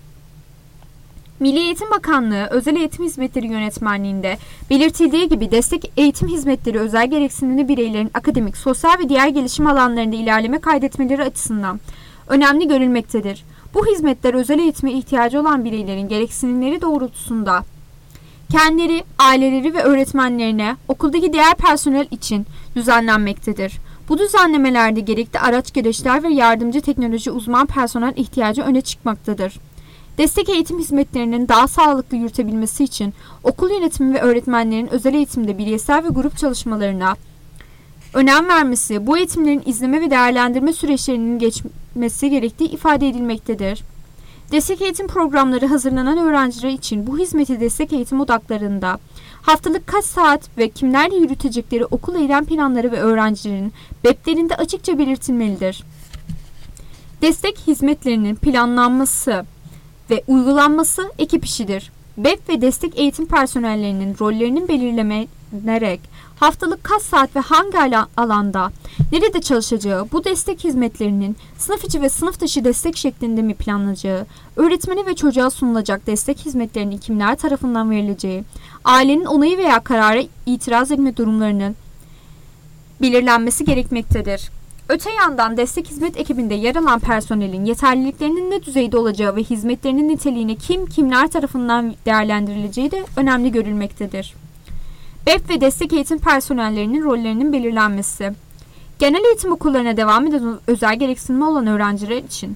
Milli Eğitim Bakanlığı Özel Eğitim Hizmetleri Yönetmenliğinde belirtildiği gibi destek eğitim hizmetleri özel gereksinimli bireylerin akademik, sosyal ve diğer gelişim alanlarında ilerleme kaydetmeleri açısından önemli görülmektedir. Bu hizmetler özel eğitime ihtiyacı olan bireylerin gereksinimleri doğrultusunda kendileri, aileleri ve öğretmenlerine okuldaki diğer personel için düzenlenmektedir. Bu düzenlemelerde gerekli araç gereçler ve yardımcı teknoloji uzman personel ihtiyacı öne çıkmaktadır. Destek eğitim hizmetlerinin daha sağlıklı yürütebilmesi için okul yönetimi ve öğretmenlerin özel eğitimde bireysel ve grup çalışmalarına önem vermesi, bu eğitimlerin izleme ve değerlendirme süreçlerinin geçmesi gerektiği ifade edilmektedir. Destek eğitim programları hazırlanan öğrenciler için bu hizmeti destek eğitim odaklarında haftalık kaç saat ve kimlerle yürütecekleri okul eylem planları ve öğrencilerin BEP'lerinde açıkça belirtilmelidir. Destek hizmetlerinin planlanması ve uygulanması ekip işidir. BEP ve destek eğitim personellerinin rollerinin belirleme belirlenerek haftalık kaç saat ve hangi alanda nerede çalışacağı, bu destek hizmetlerinin sınıf içi ve sınıf dışı destek şeklinde mi planlanacağı, öğretmene ve çocuğa sunulacak destek hizmetlerinin kimler tarafından verileceği, ailenin onayı veya karara itiraz etme durumlarının belirlenmesi gerekmektedir. Öte yandan destek hizmet ekibinde yer alan personelin yeterliliklerinin ne düzeyde olacağı ve hizmetlerinin niteliğini kimler tarafından değerlendirileceği de önemli görülmektedir. BEP ve destek eğitim personellerinin rollerinin belirlenmesi. Genel eğitim okullarına devam eden özel gereksinimi olan öğrenciler için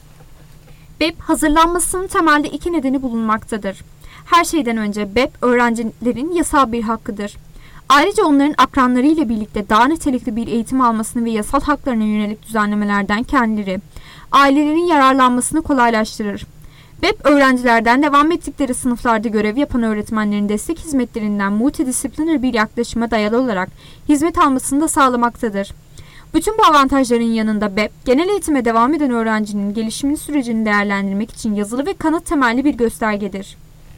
BEP hazırlanmasının temelde iki nedeni bulunmaktadır. Her şeyden önce BEP öğrencilerin yasal bir hakkıdır. Ayrıca onların akranlarıyla birlikte daha nitelikli bir eğitim almasını ve yasal haklarına yönelik düzenlemelerden kendileri, ailelerin yararlanmasını kolaylaştırır. BEP öğrencilerden devam ettikleri sınıflarda görev yapan öğretmenlerin destek hizmetlerinden multidisipliner bir yaklaşıma dayalı olarak hizmet almasını da sağlamaktadır. Bütün bu avantajların yanında BEP, genel eğitime devam eden öğrencinin gelişimini sürecini değerlendirmek için yazılı ve kanıt temelli bir göstergedir.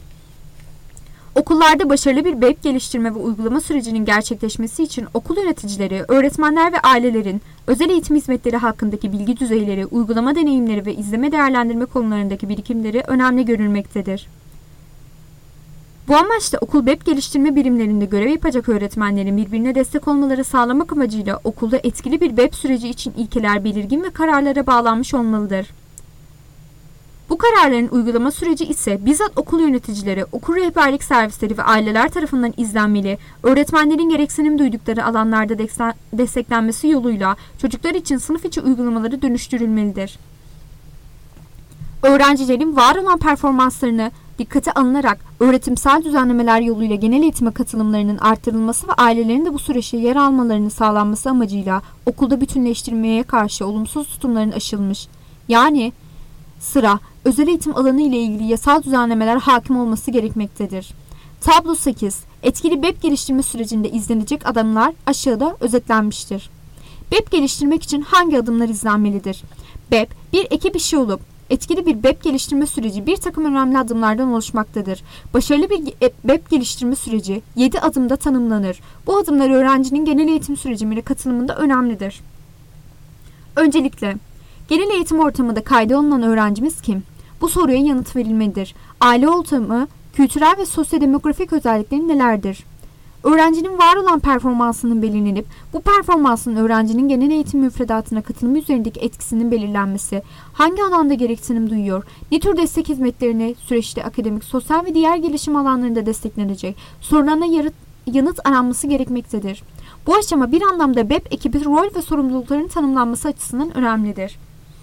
Okullarda başarılı bir BEP geliştirme ve uygulama sürecinin gerçekleşmesi için okul yöneticileri, öğretmenler ve ailelerin özel eğitim hizmetleri hakkındaki bilgi düzeyleri, uygulama deneyimleri ve izleme değerlendirme konularındaki birikimleri önemli görülmektedir. Bu amaçla okul BEP geliştirme birimlerinde görev yapacak öğretmenlerin birbirine destek olmaları sağlamak amacıyla okulda etkili bir BEP süreci için ilkeler belirgin ve kararlara bağlanmış olmalıdır. Bu kararların uygulama süreci ise bizzat okul yöneticileri, okul rehberlik servisleri ve aileler tarafından izlenmeli, öğretmenlerin gereksinim duydukları alanlarda desteklenmesi yoluyla çocuklar için sınıf içi uygulamaları dönüştürülmelidir. Öğrencilerin var olan performanslarını dikkate alınarak öğretimsel düzenlemeler yoluyla genel eğitime katılımlarının artırılması ve ailelerin de bu süreçte yer almalarını sağlanması amacıyla okulda bütünleştirmeye karşı olumsuz tutumların aşılmış, yani sıra, özel eğitim alanı ile ilgili yasal düzenlemeler hakim olması gerekmektedir. Tablo 8. Etkili BEP geliştirme sürecinde izlenecek adımlar aşağıda özetlenmiştir. BEP geliştirmek için hangi adımlar izlenmelidir? BEP, bir ekip işi olup, etkili bir BEP geliştirme süreci bir takım önemli adımlardan oluşmaktadır. Başarılı bir BEP geliştirme süreci 7 adımda tanımlanır. Bu adımlar öğrencinin genel eğitim sürecine katılımında önemlidir. Öncelikle, genel eğitim ortamında kayda alınan öğrencimiz kim? Bu soruya yanıt verilmelidir. Aile ortamı, kültürel ve sosyodemografik özellikleri nelerdir? Öğrencinin var olan performansının belirlenip, bu performansın öğrencinin genel eğitim müfredatına katılımı üzerindeki etkisinin belirlenmesi, hangi alanda gereksinim duyuyor, ne tür destek hizmetlerini süreçte akademik, sosyal ve diğer gelişim alanlarında desteklenecek, sorularına yanıt aranması gerekmektedir. Bu aşama bir anlamda BEP ekibi rol ve sorumlulukların tanımlanması açısından önemlidir.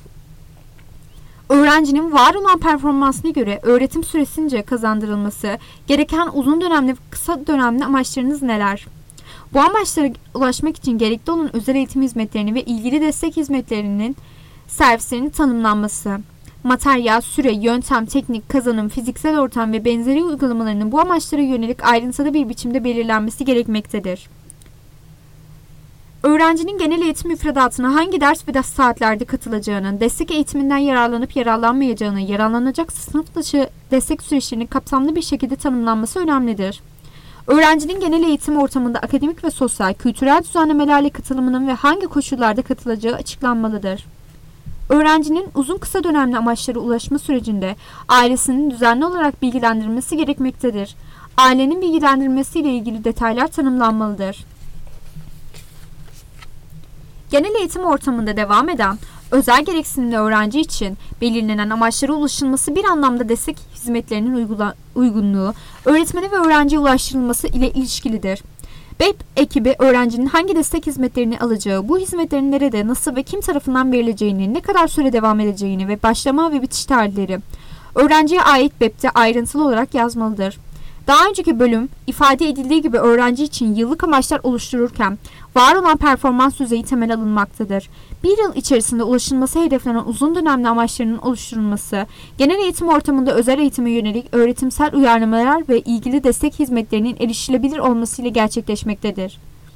Öğrencinin var olan performansına göre öğretim süresince kazandırılması gereken uzun dönemli ve kısa dönemli amaçlarınız neler? Bu amaçlara ulaşmak için gerekli olan özel eğitim hizmetlerini ve ilgili destek hizmetlerinin servislerinin tanımlanması, materyal, süre, yöntem, teknik, kazanım, fiziksel ortam ve benzeri uygulamalarının bu amaçlara yönelik ayrıntılı bir biçimde belirlenmesi gerekmektedir. Öğrencinin genel eğitim müfredatına hangi ders ve saatlerde katılacağının, destek eğitiminden yararlanıp yararlanmayacağını, yararlanacak sınıf dışı destek süreçlerinin kapsamlı bir şekilde tanımlanması önemlidir. Öğrencinin genel eğitim ortamında akademik ve sosyal, kültürel düzenlemelerle katılımının ve hangi koşullarda katılacağı açıklanmalıdır. Öğrencinin uzun kısa dönemli amaçlara ulaşma sürecinde ailesinin düzenli olarak bilgilendirilmesi gerekmektedir. Ailenin bilgilendirilmesiyle ilgili detaylar tanımlanmalıdır. Genel eğitim ortamında devam eden özel gereksinimli öğrenci için belirlenen amaçlara ulaşılması bir anlamda destek hizmetlerinin uygunluğu, öğretmene ve öğrenciye ulaştırılması ile ilişkilidir. BEP ekibi öğrencinin hangi destek hizmetlerini alacağı, bu hizmetlerin nerede, nasıl ve kim tarafından verileceğini, ne kadar süre devam edeceğini ve başlama ve bitiş tarihleri öğrenciye ait BEP'te ayrıntılı olarak yazmalıdır. Daha önceki bölüm ifade edildiği gibi öğrenci için yıllık amaçlar oluştururken var olan performans düzeyi temel alınmaktadır. Bir yıl içerisinde ulaşılması hedeflenen uzun dönemli amaçlarının oluşturulması, genel eğitim ortamında özel eğitime yönelik öğretimsel uyarlamalar ve ilgili destek hizmetlerinin erişilebilir olmasıyla gerçekleşmektedir.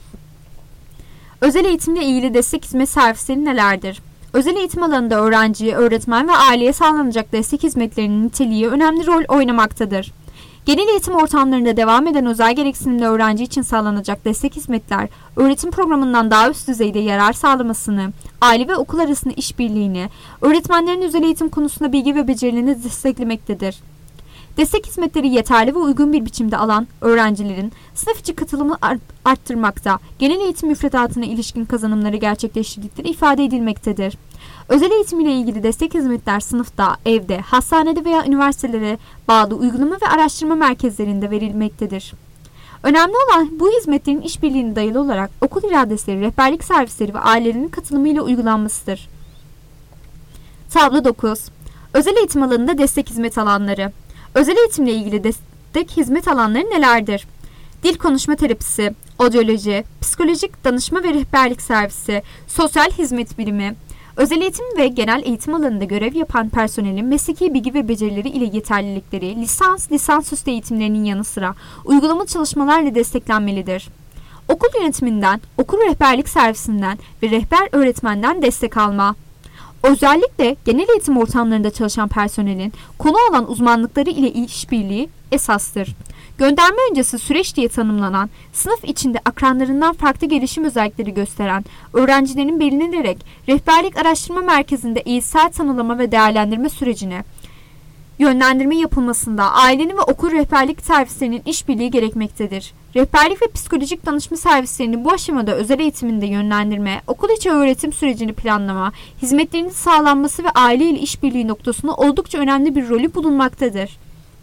Özel eğitimle ilgili destek hizmet servisleri nelerdir? Özel eğitim alanında öğrenciye, öğretmen ve aileye sağlanacak destek hizmetlerinin niteliği önemli rol oynamaktadır. Genel eğitim ortamlarında devam eden özel gereksinimli öğrenci için sağlanacak destek hizmetler, öğretim programından daha üst düzeyde yarar sağlamasını, aile ve okul arasında işbirliğini, öğretmenlerin özel eğitim konusunda bilgi ve becerilerini desteklemektedir. Destek hizmetleri yeterli ve uygun bir biçimde alan öğrencilerin sınıf içi katılımı arttırmakta, genel eğitim müfredatına ilişkin kazanımları gerçekleştirdikleri ifade edilmektedir. Özel eğitim ile ilgili destek hizmetler sınıfta, evde, hastanede veya üniversitelere bağlı uygulama ve araştırma merkezlerinde verilmektedir. Önemli olan bu hizmetlerin işbirliğine dayalı olarak okul iradesi, rehberlik servisleri ve ailelerin katılımıyla uygulanmasıdır. Tablo 9. Özel eğitim alanında destek hizmet alanları. Özel eğitimle ilgili destek hizmet alanları nelerdir? Dil konuşma terapisi, odyoloji, psikolojik danışma ve rehberlik servisi, sosyal hizmet birimi. Özel eğitim ve genel eğitim alanında görev yapan personelin mesleki bilgi ve becerileri ile yeterlilikleri, lisansüstü eğitimlerinin yanı sıra uygulamalı çalışmalarla desteklenmelidir. Okul yönetiminden, okul rehberlik servisinden ve rehber öğretmenden destek alma. Özellikle genel eğitim ortamlarında çalışan personelin konu alan uzmanlıkları ile işbirliği esastır. Gönderme öncesi süreç diye tanımlanan, sınıf içinde akranlarından farklı gelişim özellikleri gösteren öğrencilerin belirlenerek rehberlik araştırma merkezinde eğitsel tanımlama ve değerlendirme sürecine yönlendirme yapılmasında ailenin ve okul rehberlik servislerinin işbirliği gerekmektedir. Rehberlik ve psikolojik danışma servislerinin bu aşamada özel eğitiminde yönlendirme, okul içi öğretim sürecini planlama, hizmetlerinin sağlanması ve aile ile işbirliği noktasında oldukça önemli bir rolü bulunmaktadır.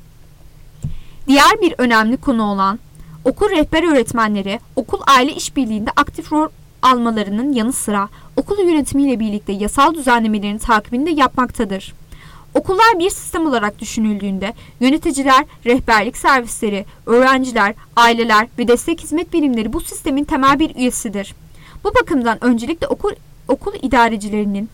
Diğer bir önemli konu olan okul rehber öğretmenleri okul aile işbirliğinde aktif rol almalarının yanı sıra okul yönetimiyle birlikte yasal düzenlemelerin takibini de yapmaktadır. Okullar bir sistem olarak düşünüldüğünde yöneticiler, rehberlik servisleri, öğrenciler, aileler ve destek hizmet birimleri bu sistemin temel bir üyesidir. Bu bakımdan öncelikle okul idarecilerinin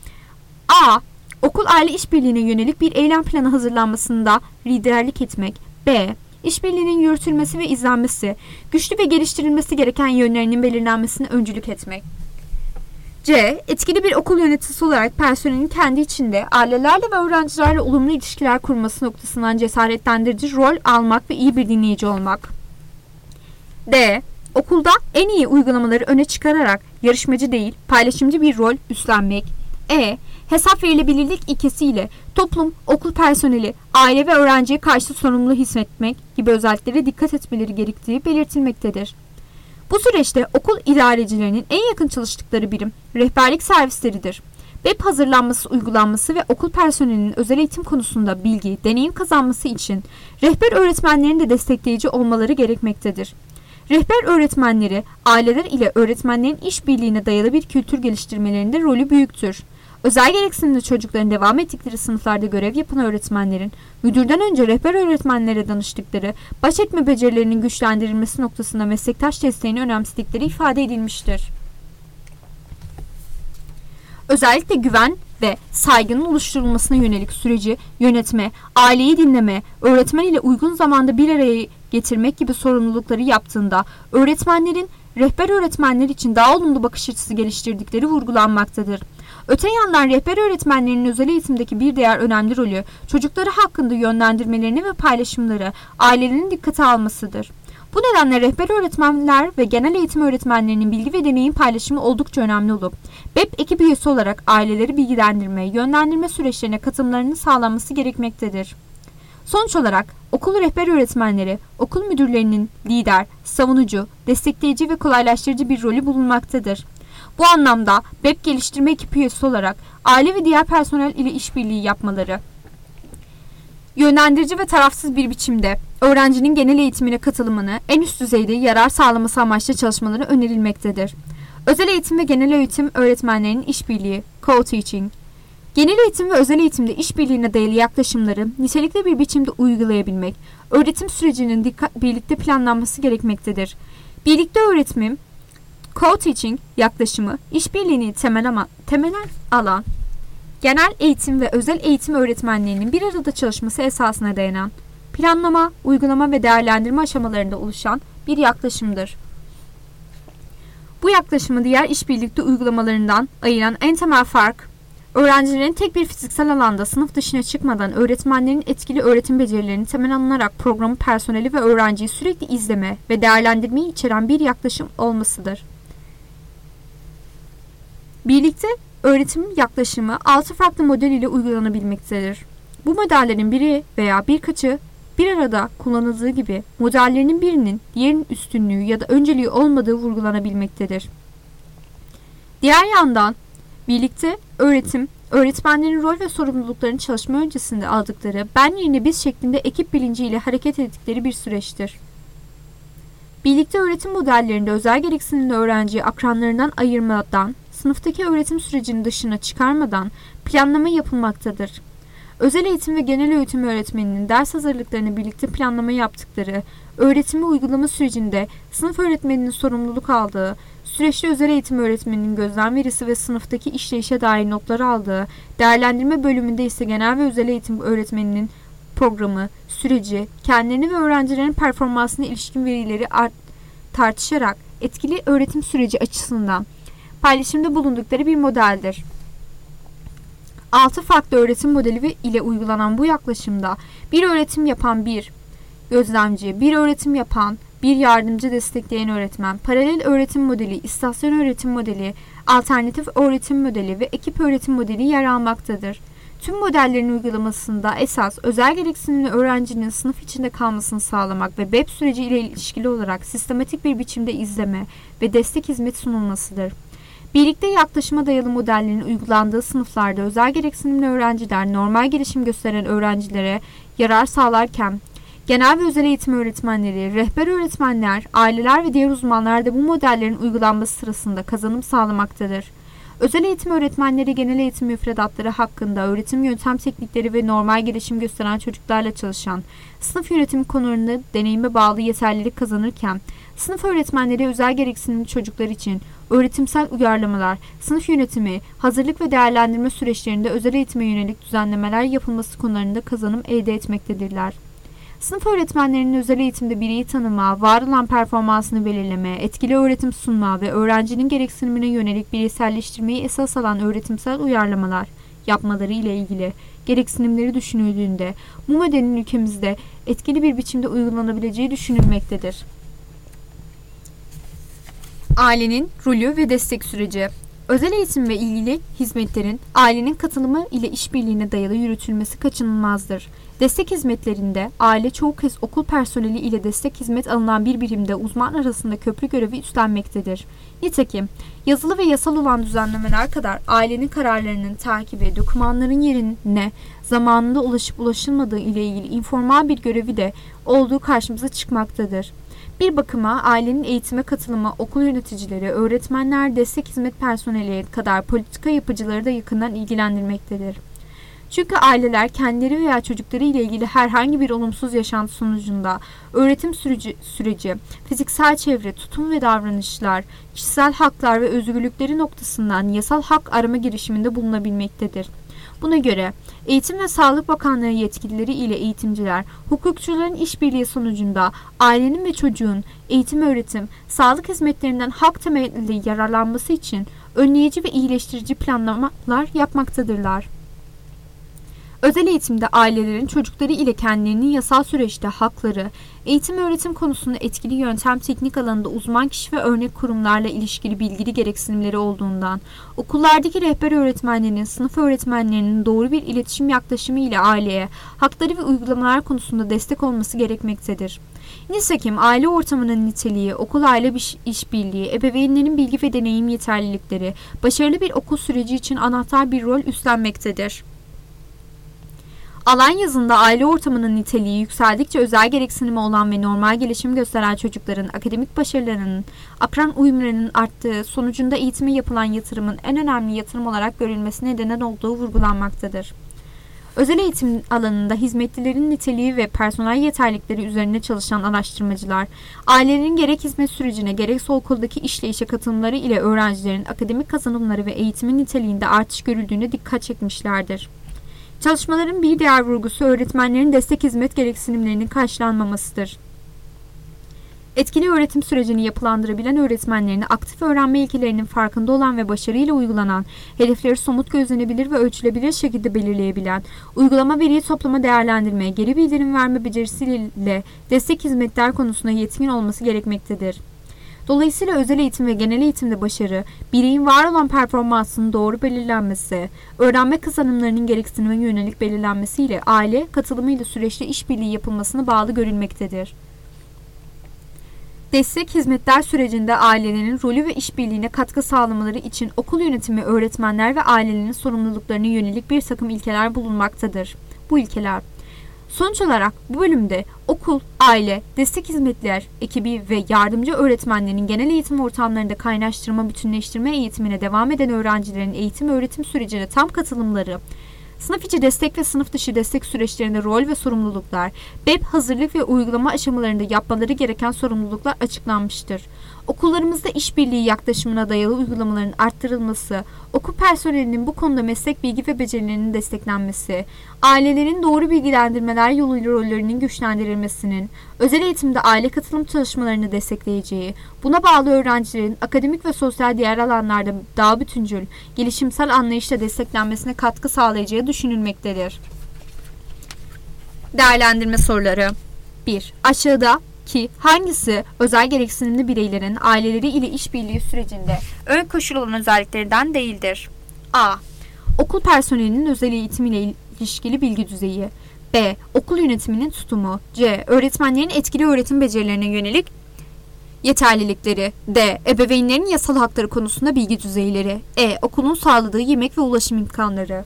okul aile işbirliğine yönelik bir eylem planı hazırlanmasında liderlik etmek, b. işbirliğinin yürütülmesi ve izlenmesi, güçlü ve geliştirilmesi gereken yönlerinin belirlenmesine öncülük etmek. C. Etkili bir okul yöneticisi olarak personelin kendi içinde ailelerle ve öğrencilerle olumlu ilişkiler kurması noktasından cesaretlendirici rol almak ve iyi bir dinleyici olmak. D. Okulda en iyi uygulamaları öne çıkararak yarışmacı değil, paylaşımcı bir rol üstlenmek. E. Hesap verilebilirlik ilkesiyle toplum, okul personeli, aile ve öğrenciye karşı sorumlu hissetmek gibi özelliklere dikkat etmeleri gerektiği belirtilmektedir. Bu süreçte okul idarecilerinin en yakın çalıştıkları birim rehberlik servisleridir. Web hazırlanması, uygulanması ve okul personelinin özel eğitim konusunda bilgi, deneyim kazanması için rehber öğretmenlerin de destekleyici olmaları gerekmektedir. Rehber öğretmenleri, aileler ile öğretmenlerin işbirliğine dayalı bir kültür geliştirmelerinde rolü büyüktür. Özel gereksinimli çocukların devam ettikleri sınıflarda görev yapan öğretmenlerin, müdürden önce rehber öğretmenlere danıştıkları, baş etme becerilerinin güçlendirilmesi noktasında meslektaş desteğini önemsedikleri ifade edilmiştir. Özellikle güven ve saygının oluşturulmasına yönelik süreci yönetme, aileyi dinleme, öğretmen ile uygun zamanda bir araya getirmek gibi sorumlulukları yaptığında öğretmenlerin rehber öğretmenler için daha olumlu bakış açısı geliştirdikleri vurgulanmaktadır. Öte yandan rehber öğretmenlerinin özel eğitimdeki bir diğer önemli rolü çocukları hakkında yönlendirmelerini ve paylaşımları ailelerin dikkate almasıdır. Bu nedenle rehber öğretmenler ve genel eğitim öğretmenlerinin bilgi ve deneyim paylaşımı oldukça önemli olup BEP ekip üyesi olarak aileleri bilgilendirme, yönlendirme süreçlerine katılımlarının sağlanması gerekmektedir. Sonuç olarak okul rehber öğretmenleri, okul müdürlerinin lider, savunucu, destekleyici ve kolaylaştırıcı bir rolü bulunmaktadır. Bu anlamda BEP geliştirme ekip üyesi olarak aile ve diğer personel ile işbirliği yapmaları, yönlendirici ve tarafsız bir biçimde öğrencinin genel eğitimine katılımını en üst düzeyde yarar sağlaması amaçlı çalışmaları önerilmektedir. Özel eğitim ve genel eğitim öğretmenlerinin işbirliği, co-teaching. Genel eğitim ve özel eğitimde işbirliğine dayalı yaklaşımları nitelikli bir biçimde uygulayabilmek, öğretim sürecinin birlikte planlanması gerekmektedir. Birlikte öğretim, co-teaching yaklaşımı, işbirliğini temel alan, genel eğitim ve özel eğitim öğretmenlerinin bir arada çalışması esasına dayanan, planlama, uygulama ve değerlendirme aşamalarında oluşan bir yaklaşımdır. Bu yaklaşımı diğer işbirlikte uygulamalarından ayıran en temel fark, Öğrencilerin tek bir fiziksel alanda sınıf dışına çıkmadan öğretmenlerin etkili öğretim becerilerini temel alınarak programı, personeli ve öğrenciyi sürekli izleme ve değerlendirmeyi içeren bir yaklaşım olmasıdır. Birlikte öğretim yaklaşımı 6 farklı model ile uygulanabilmektedir. Bu modellerin biri veya birkaçı bir arada kullanıldığı gibi modellerinin birinin diğerinin üstünlüğü ya da önceliği olmadığı vurgulanabilmektedir. Diğer yandan birlikte öğretim, öğretmenlerin rol ve sorumluluklarını çalışma öncesinde aldıkları ben yerine biz şeklinde ekip bilinciyle hareket ettikleri bir süreçtir. Birlikte öğretim modellerinde özel gereksinimli öğrenciyi akranlarından ayırmadan, sınıftaki öğretim sürecinin dışına çıkarmadan planlama yapılmaktadır. Özel eğitim ve genel eğitim öğretmeninin ders hazırlıklarını birlikte planlama yaptıkları, öğretimi uygulama sürecinde sınıf öğretmeninin sorumluluk aldığı, süreçte özel eğitim öğretmeninin gözlem verisi ve sınıftaki işleyişe dair notlar aldığı, değerlendirme bölümünde ise genel ve özel eğitim öğretmeninin programı, süreci, kendilerini ve öğrencilerin performansına ilişkin verileri tartışarak etkili öğretim süreci açısından paylaşımda bulundukları bir modeldir. 6 farklı öğretim modeli ile uygulanan bu yaklaşımda bir öğretim yapan bir gözlemci, bir öğretim yapan bir yardımcı destekleyen öğretmen, paralel öğretim modeli, istasyon öğretim modeli, alternatif öğretim modeli ve ekip öğretim modeli yer almaktadır. Tüm modellerin uygulamasında esas özel gereksinimli öğrencinin sınıf içinde kalmasını sağlamak ve BEP süreci ile ilişkili olarak sistematik bir biçimde izleme ve destek hizmet sunulmasıdır. Birlikte yaklaşıma dayalı modellerin uygulandığı sınıflarda özel gereksinimli öğrenciler normal gelişim gösteren öğrencilere yarar sağlarken, genel ve özel eğitim öğretmenleri, rehber öğretmenler, aileler ve diğer uzmanlar da bu modellerin uygulanması sırasında kazanım sağlamaktadır. Özel eğitim öğretmenleri genel eğitim müfredatları hakkında öğretim yöntem teknikleri ve normal gelişim gösteren çocuklarla çalışan, sınıf yönetimi konularında deneyime bağlı yeterlilik kazanırken, sınıf öğretmenleri özel gereksinimli çocuklar için öğretimsel uyarlamalar, sınıf yönetimi, hazırlık ve değerlendirme süreçlerinde özel eğitime yönelik düzenlemeler yapılması konularında kazanım elde etmektedirler. Sınıf öğretmenlerinin özel eğitimde bireyi tanıma, var olan performansını belirleme, etkili öğretim sunma ve öğrencinin gereksinimine yönelik bireyselleştirmeyi esas alan öğretimsel uyarlamalar yapmaları ile ilgili gereksinimleri düşünüldüğünde bu modelin ülkemizde etkili bir biçimde uygulanabileceği düşünülmektedir. Ailenin rolü ve destek süreci. Özel eğitim ve ilgili hizmetlerin ailenin katılımı ile işbirliğine dayalı yürütülmesi kaçınılmazdır. Destek hizmetlerinde aile çoğu kez okul personeli ile destek hizmet alınan bir birimde uzman arasında köprü görevi üstlenmektedir. Nitekim yazılı ve yasal olan düzenlemeler kadar ailenin kararlarının takibi, dokümanların yerine zamanında ulaşıp ulaşılmadığı ile ilgili informal bir görevi de olduğu karşımıza çıkmaktadır. Bir bakıma ailenin eğitime katılımı okul yöneticileri, öğretmenler, destek hizmet personeli kadar politika yapıcıları da yakından ilgilendirmektedir. Çünkü aileler kendileri veya çocukları ile ilgili herhangi bir olumsuz yaşantı sonucunda öğretim süreci, fiziksel çevre, tutum ve davranışlar, kişisel haklar ve özgürlükleri noktasından yasal hak arama girişiminde bulunabilmektedir. Buna göre Eğitim ve Sağlık Bakanlığı yetkilileri ile eğitimciler, hukukçuların işbirliği sonucunda ailenin ve çocuğun eğitim, öğretim, sağlık hizmetlerinden hak temelli yararlanması için önleyici ve iyileştirici planlamalar yapmaktadırlar. Özel eğitimde ailelerin çocukları ile kendilerinin yasal süreçte hakları, eğitim öğretim konusunda etkili yöntem teknik alanında uzman kişi ve örnek kurumlarla ilişkili bilgili gereksinimleri olduğundan, okullardaki rehber öğretmenlerin, sınıf öğretmenlerinin doğru bir iletişim yaklaşımı ile aileye, hakları ve uygulamalar konusunda destek olması gerekmektedir. Nitekim aile ortamının niteliği, okul-aile işbirliği, ebeveynlerin bilgi ve deneyim yeterlilikleri, başarılı bir okul süreci için anahtar bir rol üstlenmektedir. Alan yazında aile ortamının niteliği yükseldikçe özel gereksinimi olan ve normal gelişim gösteren çocukların akademik başarılarının, akran uyumlarının arttığı sonucunda eğitime yapılan yatırımın en önemli yatırım olarak görülmesine neden olduğu vurgulanmaktadır. Özel eğitim alanında hizmetlilerin niteliği ve personel yeterlilikleri üzerine çalışan araştırmacılar, ailelerin gerek hizmet sürecine gerekse okuldaki işleyişe katılımları ile öğrencilerin akademik kazanımları ve eğitimin niteliğinde artış görüldüğüne dikkat çekmişlerdir. Çalışmaların bir diğer vurgusu öğretmenlerin destek hizmet gereksinimlerinin karşılanmamasıdır. Etkili öğretim sürecini yapılandırabilen öğretmenlerini aktif öğrenme ilkelerinin farkında olan ve başarıyla uygulanan, hedefleri somut gözlenebilir ve ölçülebilir şekilde belirleyebilen, uygulama veriyi toplama değerlendirme, geri bildirim verme becerisiyle destek hizmetler konusunda yetkin olması gerekmektedir. Dolayısıyla özel eğitim ve genel eğitimde başarı, bireyin var olan performansının doğru belirlenmesi, öğrenme kazanımlarının gereksinime yönelik belirlenmesiyle aile katılımıyla süreçte işbirliği yapılmasına bağlı görülmektedir. Destek hizmetler sürecinde ailelerin rolü ve işbirliğine katkı sağlamaları için okul yönetimi, öğretmenler ve ailelerin sorumluluklarına yönelik bir takım ilkeler bulunmaktadır. Bu ilkeler: sonuç olarak bu bölümde okul, aile, destek hizmetler ekibi ve yardımcı öğretmenlerin genel eğitim ortamlarında kaynaştırma, bütünleştirme eğitimine devam eden öğrencilerin eğitim öğretim sürecine tam katılımları, sınıf içi destek ve sınıf dışı destek süreçlerinde rol ve sorumluluklar, BEP hazırlık ve uygulama aşamalarında yapmaları gereken sorumluluklar açıklanmıştır. Okullarımızda işbirliği yaklaşımına dayalı uygulamaların arttırılması, okul personelinin bu konuda meslek bilgi ve becerilerinin desteklenmesi, ailelerin doğru bilgilendirmeler yoluyla rollerinin güçlendirilmesinin, özel eğitimde aile katılım çalışmalarını destekleyeceği, buna bağlı öğrencilerin akademik ve sosyal diğer alanlarda daha bütüncül, gelişimsel anlayışla desteklenmesine katkı sağlayacağı düşünülmektedir. Değerlendirme soruları: 1. Aşağıda ki hangisi özel gereksinimli bireylerin aileleri ile işbirliği sürecinde ön koşul olan özelliklerinden değildir? A. Okul personelinin özel eğitim ile ilişkili bilgi düzeyi. B. Okul yönetiminin tutumu. C. Öğretmenlerin etkili öğretim becerilerine yönelik yeterlilikleri. D. Ebeveynlerin yasal hakları konusunda bilgi düzeyleri. E. Okulun sağladığı yemek ve ulaşım imkanları.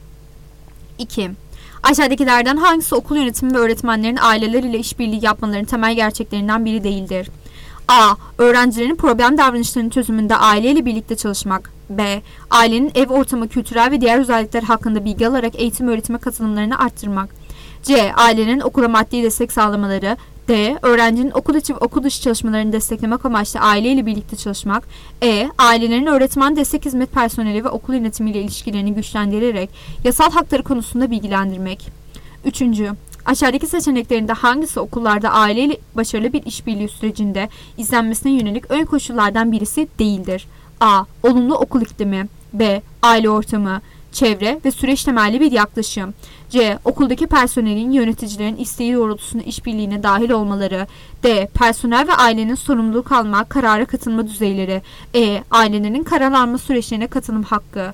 2. Aşağıdakilerden hangisi okul yönetimi ve öğretmenlerin aileler ile işbirliği yapmalarının temel gerçeklerinden biri değildir? A. Öğrencilerin problem davranışlarının çözümünde aileyle birlikte çalışmak. B. Ailenin ev ortamı, kültürel ve diğer özellikler hakkında bilgi alarak eğitim öğretime katılımlarını arttırmak. C. Ailelerin okula maddi destek sağlamaları. D. Öğrencinin okul içi ve okul dışı çalışmalarını desteklemek amaçlı aileyle birlikte çalışmak. E. Ailelerin öğretmen, destek hizmet personeli ve okul yönetimiyle ilişkilerini güçlendirerek yasal hakları konusunda bilgilendirmek. 3. Aşağıdaki seçeneklerinde hangisi okullarda aileyle başarılı bir işbirliği sürecinde izlenmesine yönelik ön koşullardan birisi değildir? A. Olumlu okul iklimi. B. Aile ortamı, çevre ve süreç temelli bir yaklaşım. C. Okuldaki personelin, yöneticilerin isteği doğrultusunda işbirliğine dahil olmaları. D. Personel ve ailenin sorumluluk alma, karara katılma düzeyleri. E. Ailelerin karar alma süreçlerine katılım hakkı.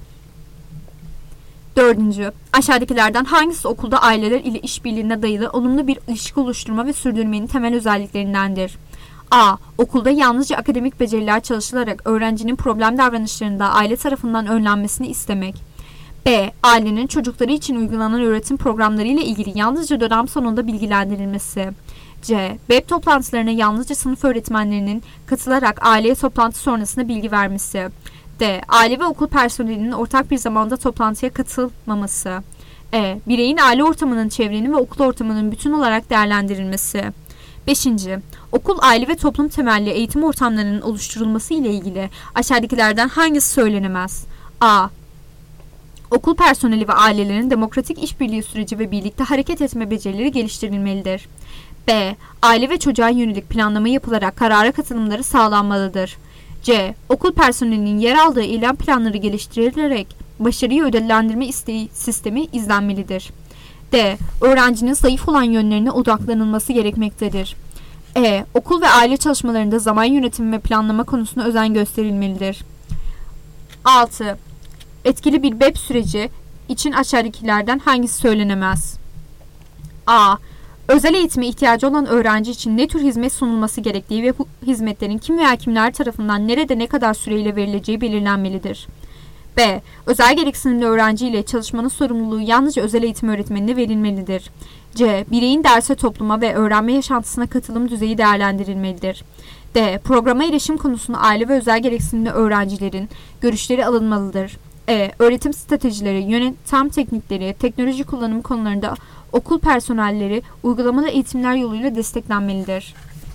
4. Aşağıdakilerden hangisi okulda aileler ile işbirliğine dayalı olumlu bir ilişki oluşturma ve sürdürmenin temel özelliklerindendir? A. Okulda yalnızca akademik beceriler çalışılarak öğrencinin problem davranışlarında aile tarafından önlenmesini istemek. B. Ailenin çocukları için uygulanan öğretim programları ile ilgili yalnızca dönem sonunda bilgilendirilmesi. C. BEP toplantılarına yalnızca sınıf öğretmenlerinin katılarak aileye toplantı sonrasında bilgi vermesi. D. Aile ve okul personelinin ortak bir zamanda toplantıya katılmaması. E. Bireyin aile ortamının, çevrenin ve okul ortamının bütün olarak değerlendirilmesi. 5. Okul, aile ve toplum temelli eğitim ortamlarının oluşturulması ile ilgili aşağıdakilerden hangisi söylenemez? A. Okul personeli ve ailelerin demokratik işbirliği süreci ve birlikte hareket etme becerileri geliştirilmelidir. B. Aile ve çocuğa yönelik planlama yapılarak karara katılımları sağlanmalıdır. C. Okul personelinin yer aldığı eylem planları geliştirilerek başarıyı ödüllendirme sistemi izlenmelidir. D. Öğrencinin zayıf olan yönlerine odaklanılması gerekmektedir. E. Okul ve aile çalışmalarında zaman yönetimi ve planlama konusunda özen gösterilmelidir. 6. Etkili bir BEP süreci için aşağıdakilerden hangisi söylenemez? A. Özel eğitime ihtiyacı olan öğrenci için ne tür hizmet sunulması gerektiği ve bu hizmetlerin kim veya kimler tarafından nerede ne kadar süreyle verileceği belirlenmelidir. B. Özel gereksinimli öğrenci ile çalışmanın sorumluluğu yalnızca özel eğitim öğretmenine verilmelidir. C. Bireyin derse, topluma ve öğrenme yaşantısına katılım düzeyi değerlendirilmelidir. D. Programa erişim konusunda aile ve özel gereksinimli öğrencilerin görüşleri alınmalıdır. E. Öğretim stratejileri, yönetim teknikleri, teknoloji kullanımı konularında okul personelleri uygulamalı eğitimler yoluyla desteklenmelidir.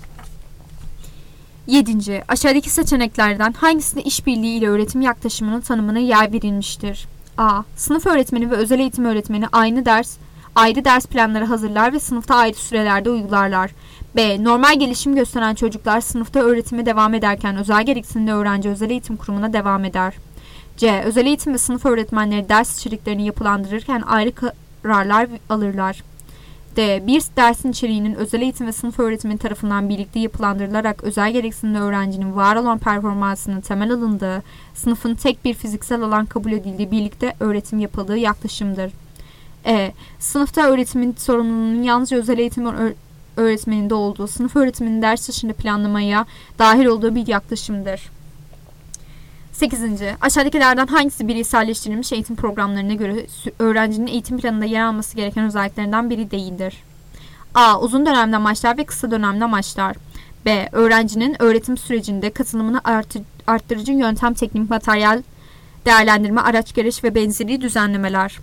7. Aşağıdaki seçeneklerden hangisinde işbirliği ile öğretim yaklaşımının tanımına yer verilmiştir? A. Sınıf öğretmeni ve özel eğitim öğretmeni ayrı ders planları hazırlar ve sınıfta ayrı sürelerde uygularlar. B. Normal gelişim gösteren çocuklar sınıfta öğretime devam ederken özel gereksinimli öğrenci özel eğitim kurumuna devam eder. C. Özel eğitim ve sınıf öğretmenleri ders içeriklerini yapılandırırken ayrı kararlar alırlar. D. Bir dersin içeriğinin özel eğitim ve sınıf öğretmeni tarafından birlikte yapılandırılarak özel gereksinimli öğrencinin var olan performansının temel alındığı, sınıfın tek bir fiziksel alan kabul edildiği birlikte öğretim yapıldığı yaklaşımdır. E. Sınıfta öğretimin sorumluluğunun yalnızca özel eğitim öğretmeninde olduğu, sınıf öğretiminin ders dışında planlamaya dahil olduğu bir yaklaşımdır. 8. Aşağıdakilerden hangisi bireyselleştirilmiş eğitim programlarına göre öğrencinin eğitim planında yer alması gereken özelliklerinden biri değildir? A. Uzun dönemli amaçlar ve kısa dönemli amaçlar. B. Öğrencinin öğretim sürecinde katılımını arttırıcı yöntem, teknik, materyal değerlendirme, araç gereç ve benzeri düzenlemeler.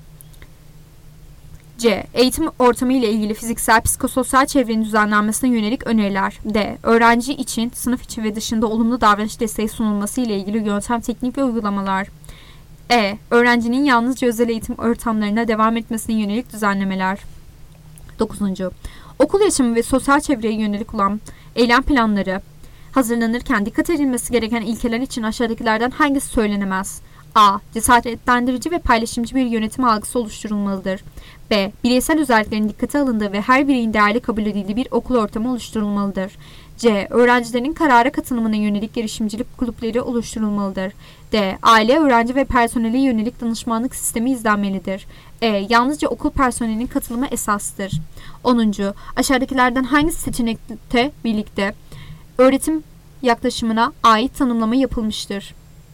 C. Eğitim ortamı ile ilgili fiziksel, psikososyal çevrenin düzenlenmesine yönelik öneriler. D. Öğrenci için sınıf içi ve dışında olumlu davranış desteği sunulması ile ilgili yöntem, teknik ve uygulamalar. E. Öğrencinin yalnızca özel eğitim ortamlarına devam etmesine yönelik düzenlemeler. 9. Okul yaşamı ve sosyal çevreye yönelik olan eylem planları hazırlanırken dikkat edilmesi gereken ilkeler için aşağıdakilerden hangisi söylenemez? A. Cesaretlendirici ve paylaşımcı bir yönetim algısı oluşturulmalıdır. B. Bireysel özelliklerin dikkate alındığı ve her bireyin değerli kabul edildiği bir okul ortamı oluşturulmalıdır. C. Öğrencilerin karara katılımına yönelik girişimcilik kulüpleri oluşturulmalıdır. D. Aile, öğrenci ve personele yönelik danışmanlık sistemi izlenmelidir. E. Yalnızca okul personelinin katılımı esastır. 10. Aşağıdakilerden hangisi seçenekte birlikte öğretim yaklaşımına ait tanımlama yapılmıştır?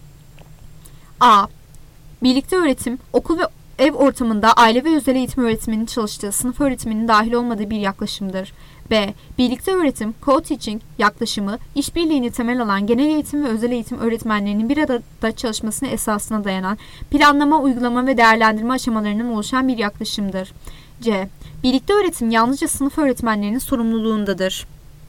A. Birlikte öğretim, okul ve ev ortamında aile ve özel eğitim öğretmeninin çalıştığı, sınıf öğretiminin dahil olmadığı bir yaklaşımdır. B. Birlikte öğretim, co-teaching yaklaşımı, işbirliğini temel alan genel eğitim ve özel eğitim öğretmenlerinin bir arada çalışmasına esasına dayanan, planlama, uygulama ve değerlendirme aşamalarından oluşan bir yaklaşımdır. C. Birlikte öğretim yalnızca sınıf öğretmenlerinin sorumluluğundadır.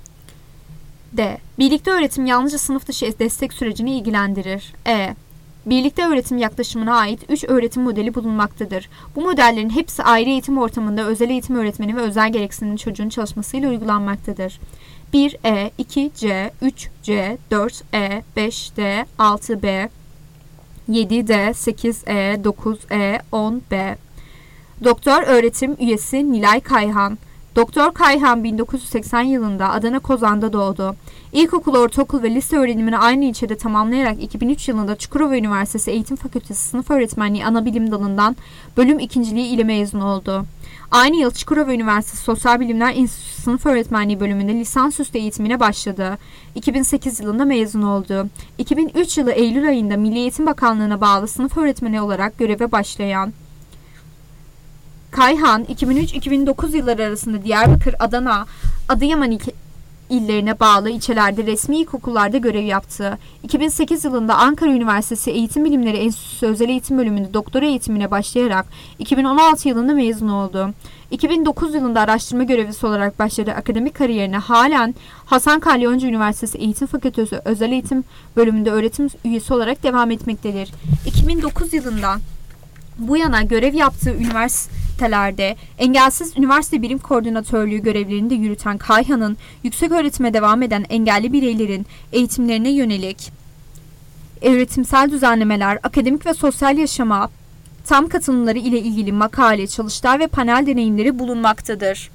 D. Birlikte öğretim yalnızca sınıf dışı destek sürecini ilgilendirir. E. Birlikte öğretim yaklaşımına ait 3 öğretim modeli bulunmaktadır. Bu modellerin hepsi ayrı eğitim ortamında özel eğitim öğretmeni ve özel gereksinimli çocuğun çalışmasıyla uygulanmaktadır. 1E, 2C, 3C, 4E, 5D, 6B, 7D, 8E, 9E, 10B. Doktor öğretim üyesi Nilay Kayhan. Doktor Kayhan 1980 yılında Adana Kozan'da doğdu. İlkokul, ortaokul ve lise öğrenimini aynı ilçede tamamlayarak 2003 yılında Çukurova Üniversitesi Eğitim Fakültesi Sınıf Öğretmenliği Anabilim Dalı'ndan bölüm ikinciliği ile mezun oldu. Aynı yıl Çukurova Üniversitesi Sosyal Bilimler Enstitüsü Sınıf Öğretmenliği bölümünde lisansüstü eğitimine başladı. 2008 yılında mezun oldu. 2003 yılı Eylül ayında Milli Eğitim Bakanlığı'na bağlı sınıf öğretmeni olarak göreve başlayan Kayhan, 2003-2009 yılları arasında Diyarbakır, Adana, Adıyaman illerine bağlı ilçelerde resmi ilkokullarda görev yaptı. 2008 yılında Ankara Üniversitesi Eğitim Bilimleri Enstitüsü Özel Eğitim Bölümünde doktora eğitimine başlayarak 2016 yılında mezun oldu. 2009 yılında araştırma görevlisi olarak başladığı akademik kariyerine halen Hasan Kalyoncu Üniversitesi Eğitim Fakültesi Özel Eğitim Bölümünde öğretim üyesi olarak devam etmektedir. 2009 yılından bu yana görev yaptığı üniversitelerde engelsiz üniversite birim koordinatörlüğü görevlerini de yürüten Kayhan'ın yüksek öğretime devam eden engelli bireylerin eğitimlerine yönelik öğretimsel düzenlemeler, akademik ve sosyal yaşama tam katılımları ile ilgili makale, çalıştay ve panel deneyimleri bulunmaktadır.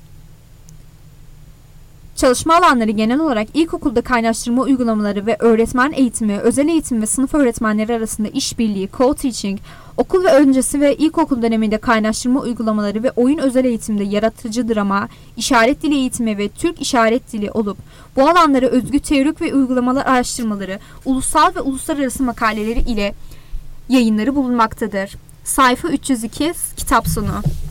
Çalışma alanları genel olarak ilkokulda kaynaştırma uygulamaları ve öğretmen eğitimi, özel eğitim ve sınıf öğretmenleri arasında işbirliği, co-teaching, okul ve öncesi ve ilkokul döneminde kaynaştırma uygulamaları ve oyun özel eğitimde yaratıcı drama, işaret dili eğitimi ve Türk işaret dili olup bu alanlara özgü teorik ve uygulamalar araştırmaları, ulusal ve uluslararası makaleleri ile yayınları bulunmaktadır. Sayfa 302 kitap sonu.